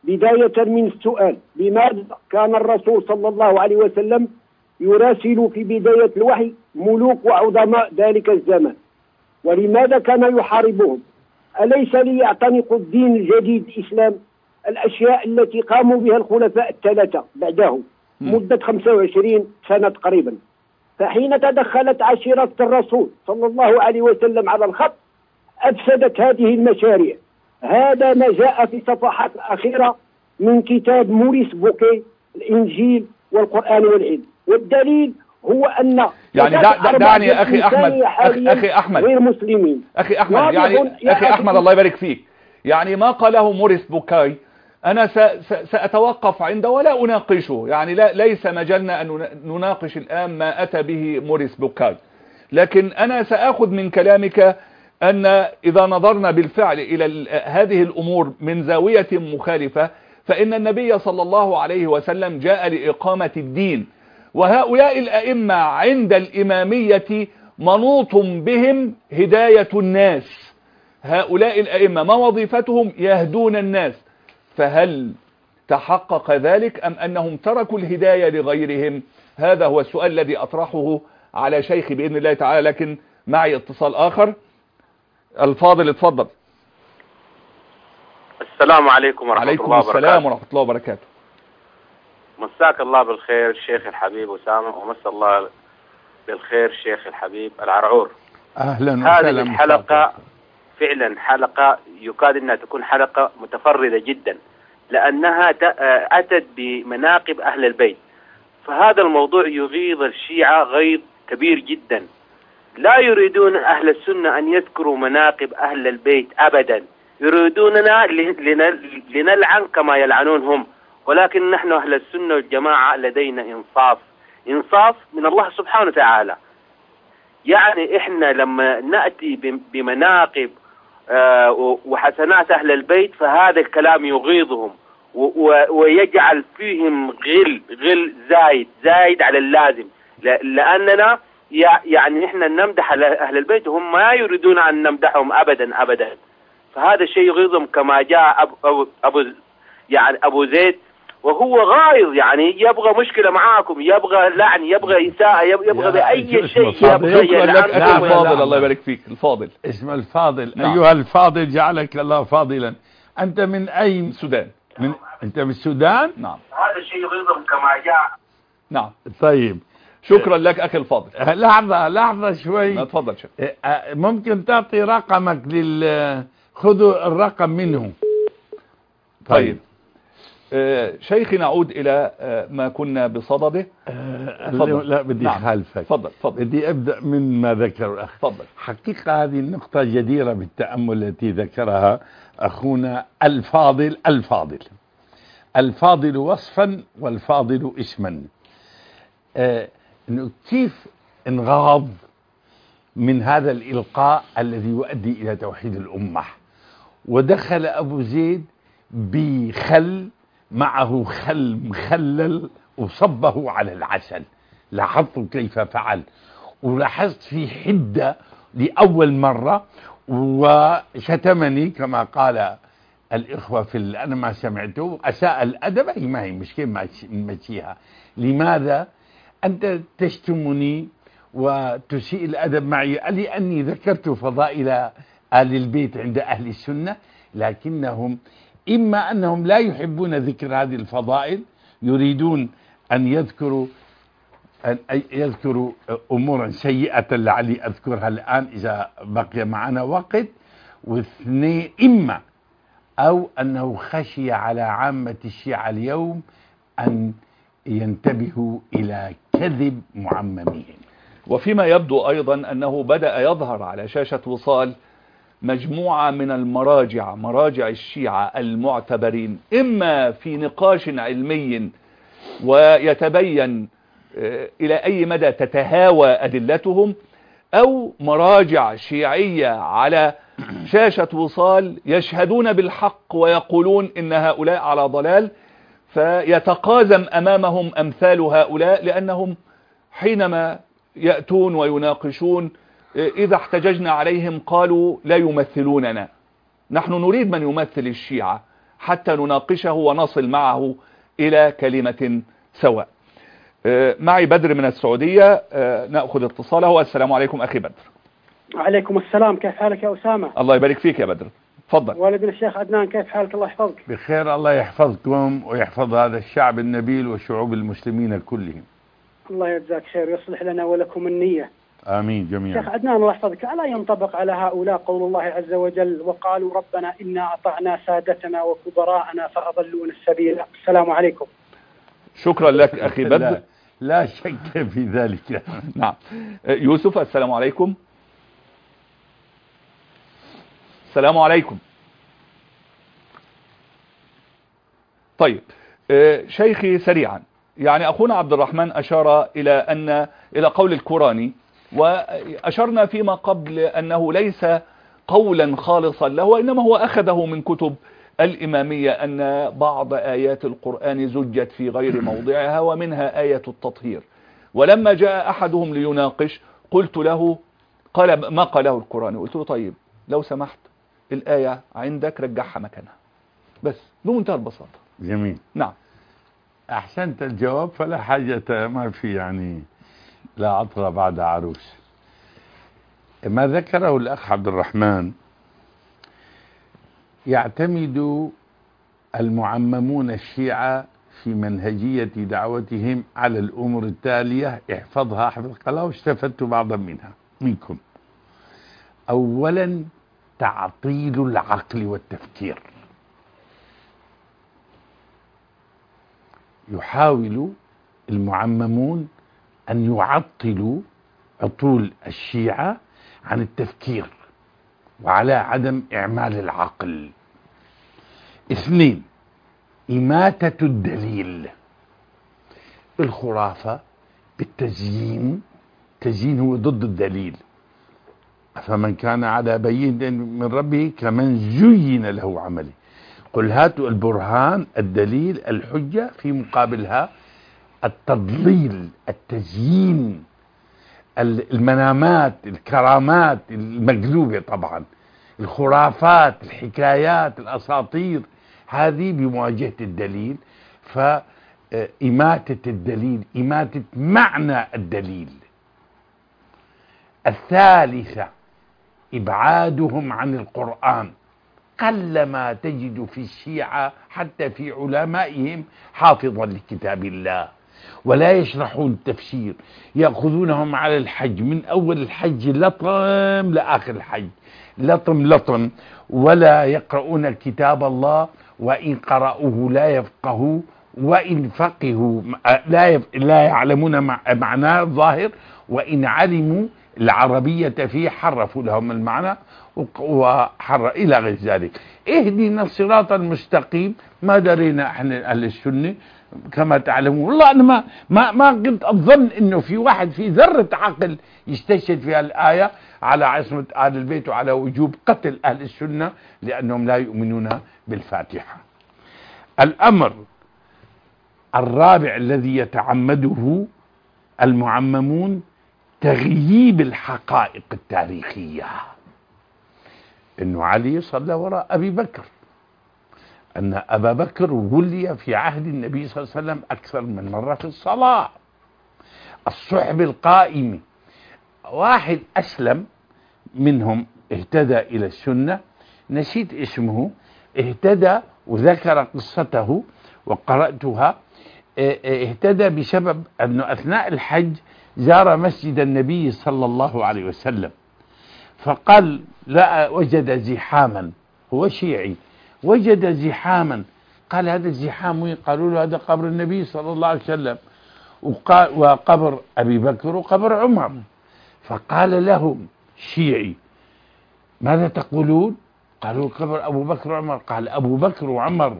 [SPEAKER 10] بداية من السؤال: لماذا كان الرسول صلى الله عليه وسلم يراسل في بداية الوحي ملوك وعظماء ذلك الزمان؟ ولماذا كان يحاربهم؟ أليس ليعتنقوا الدين الجديد الإسلام، الأشياء التي قاموا بها الخلفاء الثلاثة بعده مدة خمسة وعشرين سنة تقريبا؟ فحين تدخلت عشيرة الرسول صلى الله عليه وسلم على الخط أفسدت هذه المشاريع. هذا ما جاء في صفحات الأخيرة من كتاب موريس بوكي، الإنجيل والقرآن والعلم. والدليل هو أن
[SPEAKER 3] يعني دع دعني يا أخي أحمد أخي, أخي أحمد
[SPEAKER 10] غير مسلمين.
[SPEAKER 3] أخي أحمد يعني أخي أحمد الله يبارك فيك، يعني ما قاله موريس بوكاي أنا سأتوقف عنده ولا أناقشه، يعني لا ليس مجالنا أن نناقش الآن ما أتى به موريس بوكاي، لكن أنا سأخذ من كلامك أن إذا نظرنا بالفعل إلى هذه الأمور من زاوية مخالفة فإن النبي صلى الله عليه وسلم جاء لإقامة الدين، وهؤلاء الأئمة عند الإمامية منوط بهم هداية الناس. هؤلاء الأئمة ما وظيفتهم؟ يهدون الناس. فهل تحقق ذلك أم أنهم تركوا الهداية لغيرهم؟ هذا هو السؤال الذي أطرحه على شيخي بإذن الله تعالى، لكن معي اتصال آخر. الفاضل اتفضل.
[SPEAKER 11] السلام عليكم ورحمة الله وبركاته.
[SPEAKER 3] عليكم السلام ورحمة الله وبركاته.
[SPEAKER 11] مساك الله بالخير الشيخ الحبيب أسامة، ومسا الله بالخير الشيخ الحبيب العرعور.
[SPEAKER 4] أهلا وسهلا.
[SPEAKER 11] هذه الحلقة فعلا حلقة يكاد أنها تكون حلقة متفردة جدا، لأنها أتت بمناقب أهل البيت. فهذا الموضوع يغيظ الشيعة غيظ كبير جدا. لا يريدون أهل السنة أن يذكروا مناقب أهل البيت أبدا، يريدوننا لنلعن كما يلعنون هم. ولكن نحن أهل السنة والجماعة لدينا إنصاف، إنصاف من الله سبحانه وتعالى. يعني إحنا لما نأتي بمناقب وحسنات أهل البيت فهذا الكلام يغيظهم ويجعل فيهم غل غل زايد زايد على اللازم، لأننا يعني إحنا نمدح أهل البيت وهم ما يريدون أن نمدحهم أبدا أبدا. فهذا الشيء يغيظهم كما جاء أبو, أبو, أبو يعني أبو زيد وهو غايظ، يعني يبغى مشكلة معاكم، يبغى لعن، يبغى إساءة، يبغى بأي شيء يبغى يلعنكم.
[SPEAKER 3] الفاضل الله يبارك فيك. الفاضل
[SPEAKER 4] اسم الفاضل.
[SPEAKER 3] نعم.
[SPEAKER 4] أيها الفاضل جعلك الله فاضلا. أنت من أين؟
[SPEAKER 3] السودان.
[SPEAKER 4] من أنت من السودان؟
[SPEAKER 3] نعم.
[SPEAKER 11] هذا الشيء يغيظهم كما جاء.
[SPEAKER 3] نعم.
[SPEAKER 4] طيب
[SPEAKER 3] شكرا لك أخي الفاضل.
[SPEAKER 4] لحظة لحظة شوي.
[SPEAKER 3] اتفضل شيخ.
[SPEAKER 4] ممكن تعطي رقمك لل خذوا الرقم منه.
[SPEAKER 3] طيب آه شيخي نعود إلى آه ما كنا بصدده.
[SPEAKER 4] آه لا بدي
[SPEAKER 3] نعم.
[SPEAKER 4] خالفك.
[SPEAKER 3] تفضل تفضل.
[SPEAKER 4] بدي أبدأ من ما ذكر الأخ.
[SPEAKER 3] تفضل.
[SPEAKER 4] حقيقة هذه النقطة جديرة بالتأمل التي ذكرها أخونا الفاضل. الفاضل الفاضل وصفا والفاضل اسما. آه إنه كيف انغاض من هذا الإلقاء الذي يؤدي إلى توحيد الأمة، ودخل أبو زيد بخل معه خل مخلل وصبه على العسل. لاحظت كيف فعل، ولاحظت في حدة لأول مرة، وشتمني كما قال الإخوة في أنا ما سمعته، أساء الأدب. هي ما هي مشكلة ماشيها. لماذا أنت تشتمني وتسيء الأدب معي؟ لأني ذكرت فضائل آل البيت عند أهل السنة، لكنهم إما أنهم لا يحبون ذكر هذه الفضائل، يريدون أن يذكروا أن يذكروا أمورا سيئة لعلي أذكرها الآن إذا بقي معنا وقت. واثنين، إما أو أنه خشي على عامة الشيعة اليوم أن ينتبهوا إلى كذب معممين.
[SPEAKER 3] وفيما يبدو أيضا أنه بدأ يظهر على شاشة وصال مجموعة من المراجع، مراجع الشيعة المعتبرين، إما في نقاش علمي ويتبين إلى أي مدى تتهاوى أدلتهم، أو مراجع شيعية على شاشة وصال يشهدون بالحق ويقولون إن هؤلاء على ضلال، فيتقازم أمامهم أمثال هؤلاء، لأنهم حينما يأتون ويناقشون إذا احتججنا عليهم قالوا لا يمثلوننا. نحن نريد من يمثل الشيعة، حتى نناقشه ونصل معه إلى كلمة سواء. معي بدر من السعودية، نأخذ اتصاله. السلام عليكم أخي بدر.
[SPEAKER 12] وعليكم السلام، كيف حالك يا أسامة؟
[SPEAKER 3] الله يبارك فيك يا بدر، تفضل.
[SPEAKER 12] والدنا الشيخ عدنان، كيف حالك؟ الله يحفظك.
[SPEAKER 4] بخير، الله يحفظكم ويحفظ هذا الشعب النبيل وشعوب المسلمين كلهم.
[SPEAKER 12] الله يجزاك خير ويصلح لنا ولكم النية.
[SPEAKER 4] آمين جميعا.
[SPEAKER 12] شيخ عدنان الله يحفظك، ألا ينطبق على هؤلاء قول الله عز وجل وقالوا ربنا إنا أطعنا سادتنا وكبراءنا فأضلونا السبيل؟ السلام عليكم.
[SPEAKER 3] شكرا لك أخي بدر.
[SPEAKER 4] لا, لا شك في ذلك.
[SPEAKER 3] نعم. يوسف، السلام عليكم. السلام عليكم. طيب شيخي سريعا، يعني أخونا عبد الرحمن أشار إلى أن إلى قول القرآني، وأشرنا فيما قبل أنه ليس قولا خالصا له، وإنما هو أخذه من كتب الإمامية أن بعض آيات القرآن زجت في غير موضعها ومنها آية التطهير. ولما جاء أحدهم ليناقش قلت له، قال ما قاله القرآن، قلت له طيب لو سمحت الآية عندك رجعها مكانها، بس بمنتهى البساطة.
[SPEAKER 4] جميل.
[SPEAKER 3] نعم.
[SPEAKER 4] أحسنت الجواب، فلا حاجة، ما في يعني لا عطر بعد عروس. ما ذكره الأخ عبد الرحمن يعتمد المعممون الشيعة في منهجية دعوتهم على الأمور التالية، احفظها حفظك الله، واستفدت بعضا منها منكم. أولا تعطيل العقل والتفكير. يحاول المعممون أن يعطلوا عطول الشيعة عن التفكير وعلى عدم إعمال العقل. اثنين، إماتة الدليل. الخرافة بالتزيين، التزيين هو ضد الدليل. فمن كان على بينة من ربه كمن زين له عمله. قل هاتوا البرهان، الدليل، الحجة، في مقابلها التضليل، التزيين، المنامات، الكرامات المقلوبة، طبعا الخرافات، الحكايات، الأساطير، هذه بمواجهة الدليل. فإماتة الدليل، إماتة معنى الدليل. الثالثة إبعادهم عن القرآن. قلما تجد في الشيعة حتى في علمائهم حافظا لكتاب الله، ولا يشرحون التفسير، يأخذونهم على الحج من أول الحج لطم لآخر الحج، لطم لطم، ولا يقرؤون كتاب الله، وإن قرأوه لا يفقهوا، وإن فقهوا لا لا يعلمون معناه الظاهر، وإن علموا العربية فيه حرفوا لهم المعنى وحر إلى غير ذلك. اهدنا الصراط المستقيم، ما درينا احنا أهل السنة كما تعلمون. والله أنا ما ما ما كنت أظن إنه في واحد في ذرة عقل يستشهد في الآية على عصمة آل البيت وعلى وجوب قتل أهل السنة لأنهم لا يؤمنون بالفاتحة. الأمر الرابع الذي يتعمده المعممون تغييب الحقائق التاريخية. إنه علي صلى وراء أبي بكر، أن أبا بكر ولي في عهد النبي صلى الله عليه وسلم أكثر من مرة في الصلاة. الصحب القائمة، واحد أسلم منهم اهتدى إلى السنة، نسيت اسمه، اهتدى وذكر قصته وقرأتها. اهتدى بسبب أنه أثناء الحج زار مسجد النبي صلى الله عليه وسلم، فقال لا، وجد زحاما، هو شيعي، وجد زحاما، قال هذا الزحام وين؟ قالوا له هذا قبر النبي صلى الله عليه وسلم وقبر أبي بكر وقبر عمر. فقال لهم شيعي ماذا تقولون؟ قالوا قبر أبو بكر وعمر. قال أبو بكر وعمر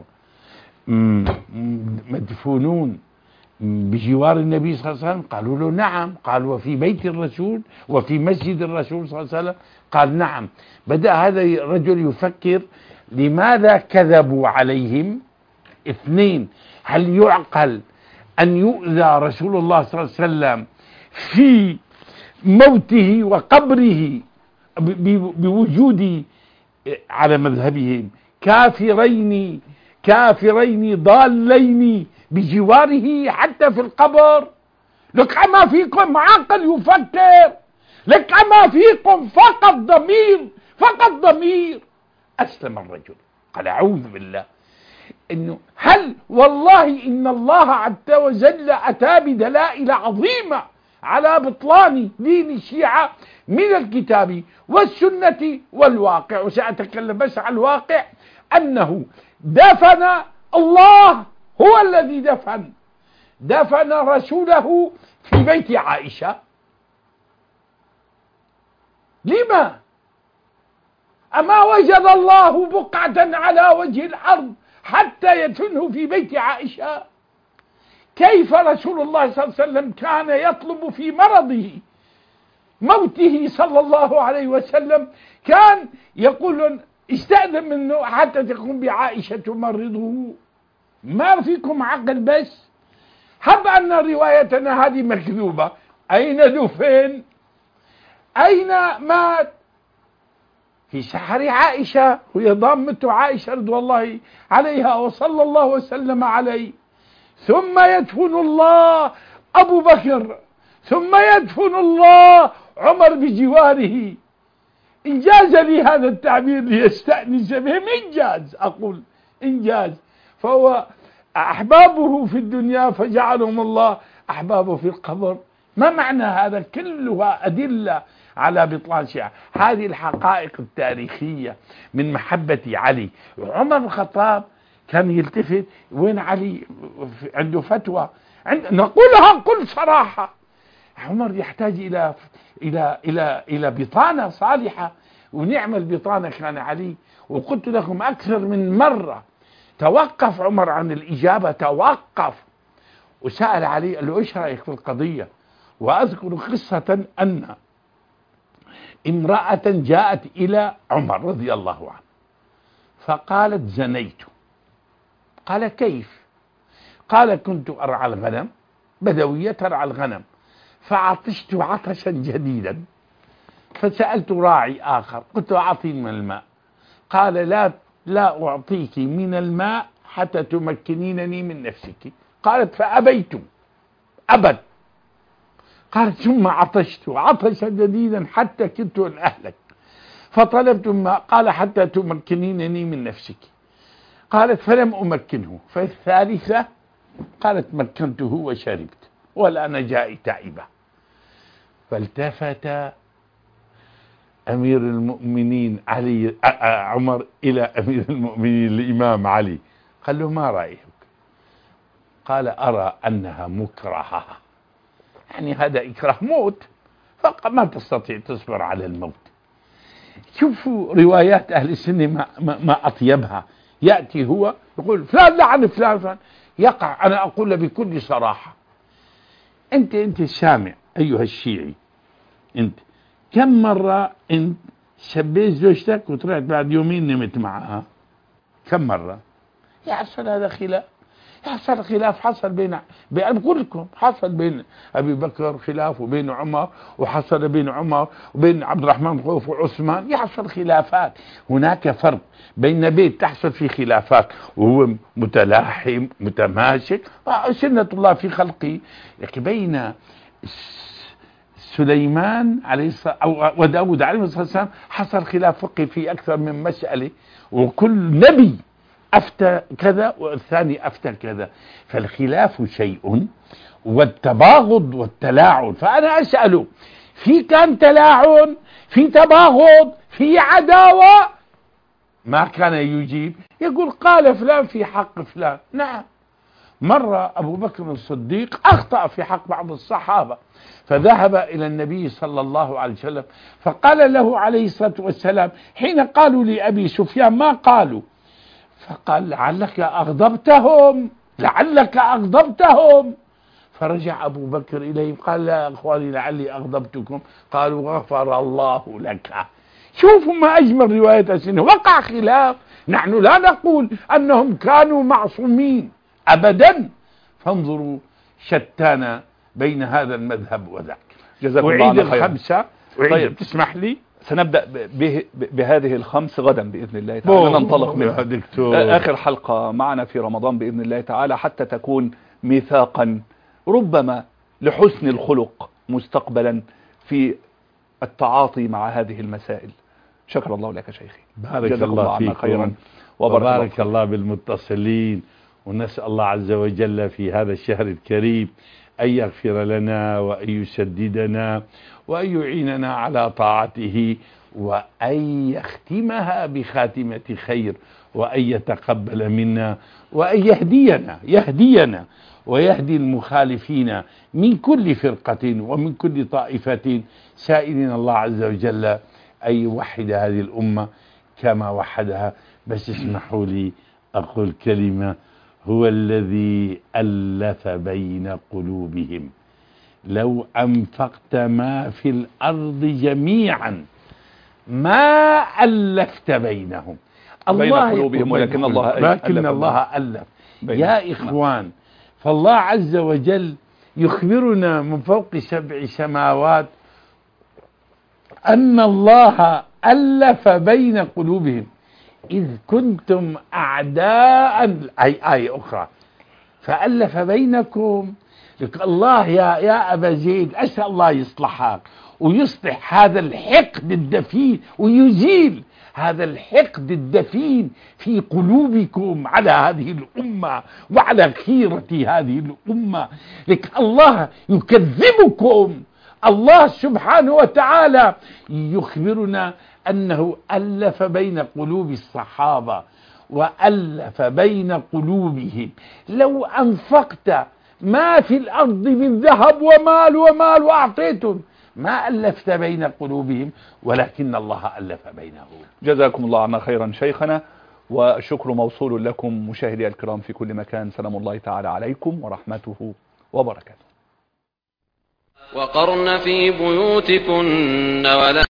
[SPEAKER 4] مدفونون بجوار النبي صلى الله عليه وسلم؟ قالوا له نعم. قال وفي بيت الرسول وفي مسجد الرسول صلى الله عليه وسلم؟ قال نعم. بدأ هذا الرجل يفكر لماذا كذبوا عليهم. اثنين، هل يعقل أن يؤذى رسول الله صلى الله عليه وسلم في موته وقبره بوجود على مذهبهم كافرين
[SPEAKER 13] كافرين ضالين بجواره حتى في القبر. لك أما فيكم عقل يفكر، لك أما فيكم فقط ضمير، فقط ضمير. أسلم الرجل قال أعوذ بالله. إنه هل والله إن الله عز وجل أتى بدلائل عظيمة على بطلان دين الشيعة من الكتاب والسنة والواقع، وسأتكلم بس عن الواقع، أنه دفن الله، هو الذي دفن دفن رسوله في بيت عائشة. لما؟ أما وجد الله بقعة على وجه الأرض حتى يدفنه في بيت عائشة؟ كيف رسول الله صلى الله عليه وسلم كان يطلب في مرضه موته صلى الله عليه وسلم، كان يقول استأذن منه حتى تكون بعائشة تمرضه. ما فيكم عقل بس. هب أن روايتنا هذه مكذوبة، أين دفن؟ أين مات؟ في سحر عائشة، وهي ضامة عائشة رضي الله عليها وصلى الله وسلم عليه. ثم يدفن الله أبو بكر، ثم يدفن الله عمر بجواره. إنجاز لي هذا التعبير ليستأنس بهم، إنجاز، أقول إنجاز. فهو أحبابه في الدنيا فجعلهم الله أحبابه في القبر. ما معنى هذا؟ كلها أدلة على بطلان الشيعة. هذه الحقائق التاريخية من محبة علي. عمر بن الخطاب كان يلتفت وين علي عنده فتوى، عند نقولها بكل صراحة. عمر يحتاج إلى إلى إلى إلى بطانة صالحة، ونعم البطانة كان علي. وقلت لكم أكثر من مرة توقف عمر عن الإجابة، توقف وسأل علي قال له إيش رأيك في القضية؟ وأذكر قصة أن امرأة جاءت إلى عمر رضي الله عنه فقالت زنيت. قال كيف؟ قال كنت أرعى الغنم، بدوية ترعى الغنم، فعطشت عطشا جديدا، فسألت راعي آخر قلت أعطيني من الماء. قال لا لا أعطيك من الماء حتى تمكنينني من نفسك. قالت فأبيت أبد. قالت ثم عطشت عطشا جديدا حتى كدت أن أهلك، فطلبت الماء. قال حتى تمكنينني من نفسك. قالت فلم أمكنه. فالثالثة قالت مكنته وشربت والآن جاء تائبة. فالتفت أمير المؤمنين علي عمر إلى أمير المؤمنين الإمام علي قال له ما رأيك؟ قال أرى أنها مكرهة، يعني هذا إكراه موت، فما تستطيع تصبر على الموت. شوفوا روايات أهل السنة ما, ما, ما أطيبها. يأتي هو يقول فلان لعن فلان فلان، يقع. أنا أقول بكل صراحة، أنت أنت السامع أيها الشيعي، أنت كم مرة أنت شبيت زوجتك وطلعت بعد يومين نمت معها؟ كم مرة؟ يحصل هذا خلاف، يحصل خلاف. حصل بين بين بقول لكم حصل بين أبي بكر خلاف، وبين عمر، وحصل بين عمر وبين عبد الرحمن بن عوف وعثمان. يحصل خلافات. هناك فرق بين بيت تحصل فيه خلافات وهو متلاحم متماسك، سنة الله في خلقه، لكن بين سليمان عليه الصلاة وداود عليه الصلاة والسلام حصل خلاف فقهي في أكثر من مسألة، وكل نبي أفتى كذا والثاني أفتى كذا. فالخلاف شيء والتباغض والتلاعن. فأنا أسأله، في كان تلاعن، في تباغض، في عداوة، ما كان يجيب، يقول قال فلان في حق فلان. نعم، مرة أبو بكر الصديق أخطأ في حق بعض الصحابة، فذهب إلى النبي صلى الله عليه وسلم فقال له عليه الصلاة والسلام حين قالوا لأبي سفيان ما قالوا، فقال لعلك أغضبتهم، لعلك أغضبتهم. فرجع أبو بكر إليهم قال لا أخواني لعلي أغضبتكم. قالوا غفر الله لك. شوفوا ما أجمل رواية السنة. وقع خلاف، نحن لا نقول أنهم كانوا معصومين أبدا. فانظروا شتان بين هذا المذهب وذاك.
[SPEAKER 3] جزاكم الله
[SPEAKER 13] أعيد
[SPEAKER 3] خيرا.
[SPEAKER 13] الخمسة.
[SPEAKER 3] طيب
[SPEAKER 13] تسمح لي؟
[SPEAKER 3] سنبدأ به بهذه الخمس غدا بإذن الله تعالى، ننطلق منها.
[SPEAKER 4] دكتور.
[SPEAKER 3] آخر حلقة معنا في رمضان بإذن الله تعالى، حتى تكون ميثاقا ربما لحسن الخلق مستقبلا في التعاطي مع هذه المسائل. شكر الله لك شيخي،
[SPEAKER 4] بارك الله فيكم خيرا وبارك الله بالمتصلين، ونسأل الله عز وجل في هذا الشهر الكريم أن يغفر لنا وأن يسددنا وأن يعيننا على طاعته وأن يختمها بخاتمة خير وأن يتقبل منا وأن يهدينا يهدينا ويهدي المخالفين من كل فرقة ومن كل طائفة، سائلين الله عز وجل أن يوحد هذه الأمة كما وحدها. بس اسمحوا لي أقول كلمة: هو الذي ألف بين قلوبهم، لو أنفقت ما في الأرض جميعا ما ألفت بينهم.
[SPEAKER 3] بين قلوبهم ولكن الله
[SPEAKER 4] لكن الله ألف. يا إخوان، فالله عز وجل يخبرنا من فوق سبع سماوات أن الله ألف بين قلوبهم إذ كنتم أعداء. أي آية أخرى: فألف بينكم. الله يا يا أبا زيد، أسأل الله يصلحك ويصلح هذا الحقد الدفين ويزيل هذا الحقد الدفين في قلوبكم على هذه الأمة وعلى خيرة هذه الأمة. لك الله يكذبكم. الله سبحانه وتعالى يخبرنا أنه ألف بين قلوب الصحابة وألف بين قلوبهم. لو أنفقت ما في الأرض من ذهب ومال ومال وأعطيتم ما ألفت بين قلوبهم ولكن الله ألف بينهم.
[SPEAKER 3] جزاكم الله عنا خيرا شيخنا، والشكر موصول لكم مشاهدي الكرام في كل مكان. سلام الله تعالى عليكم ورحمته وبركاته.
[SPEAKER 14] وقرن في بيوتكن ولا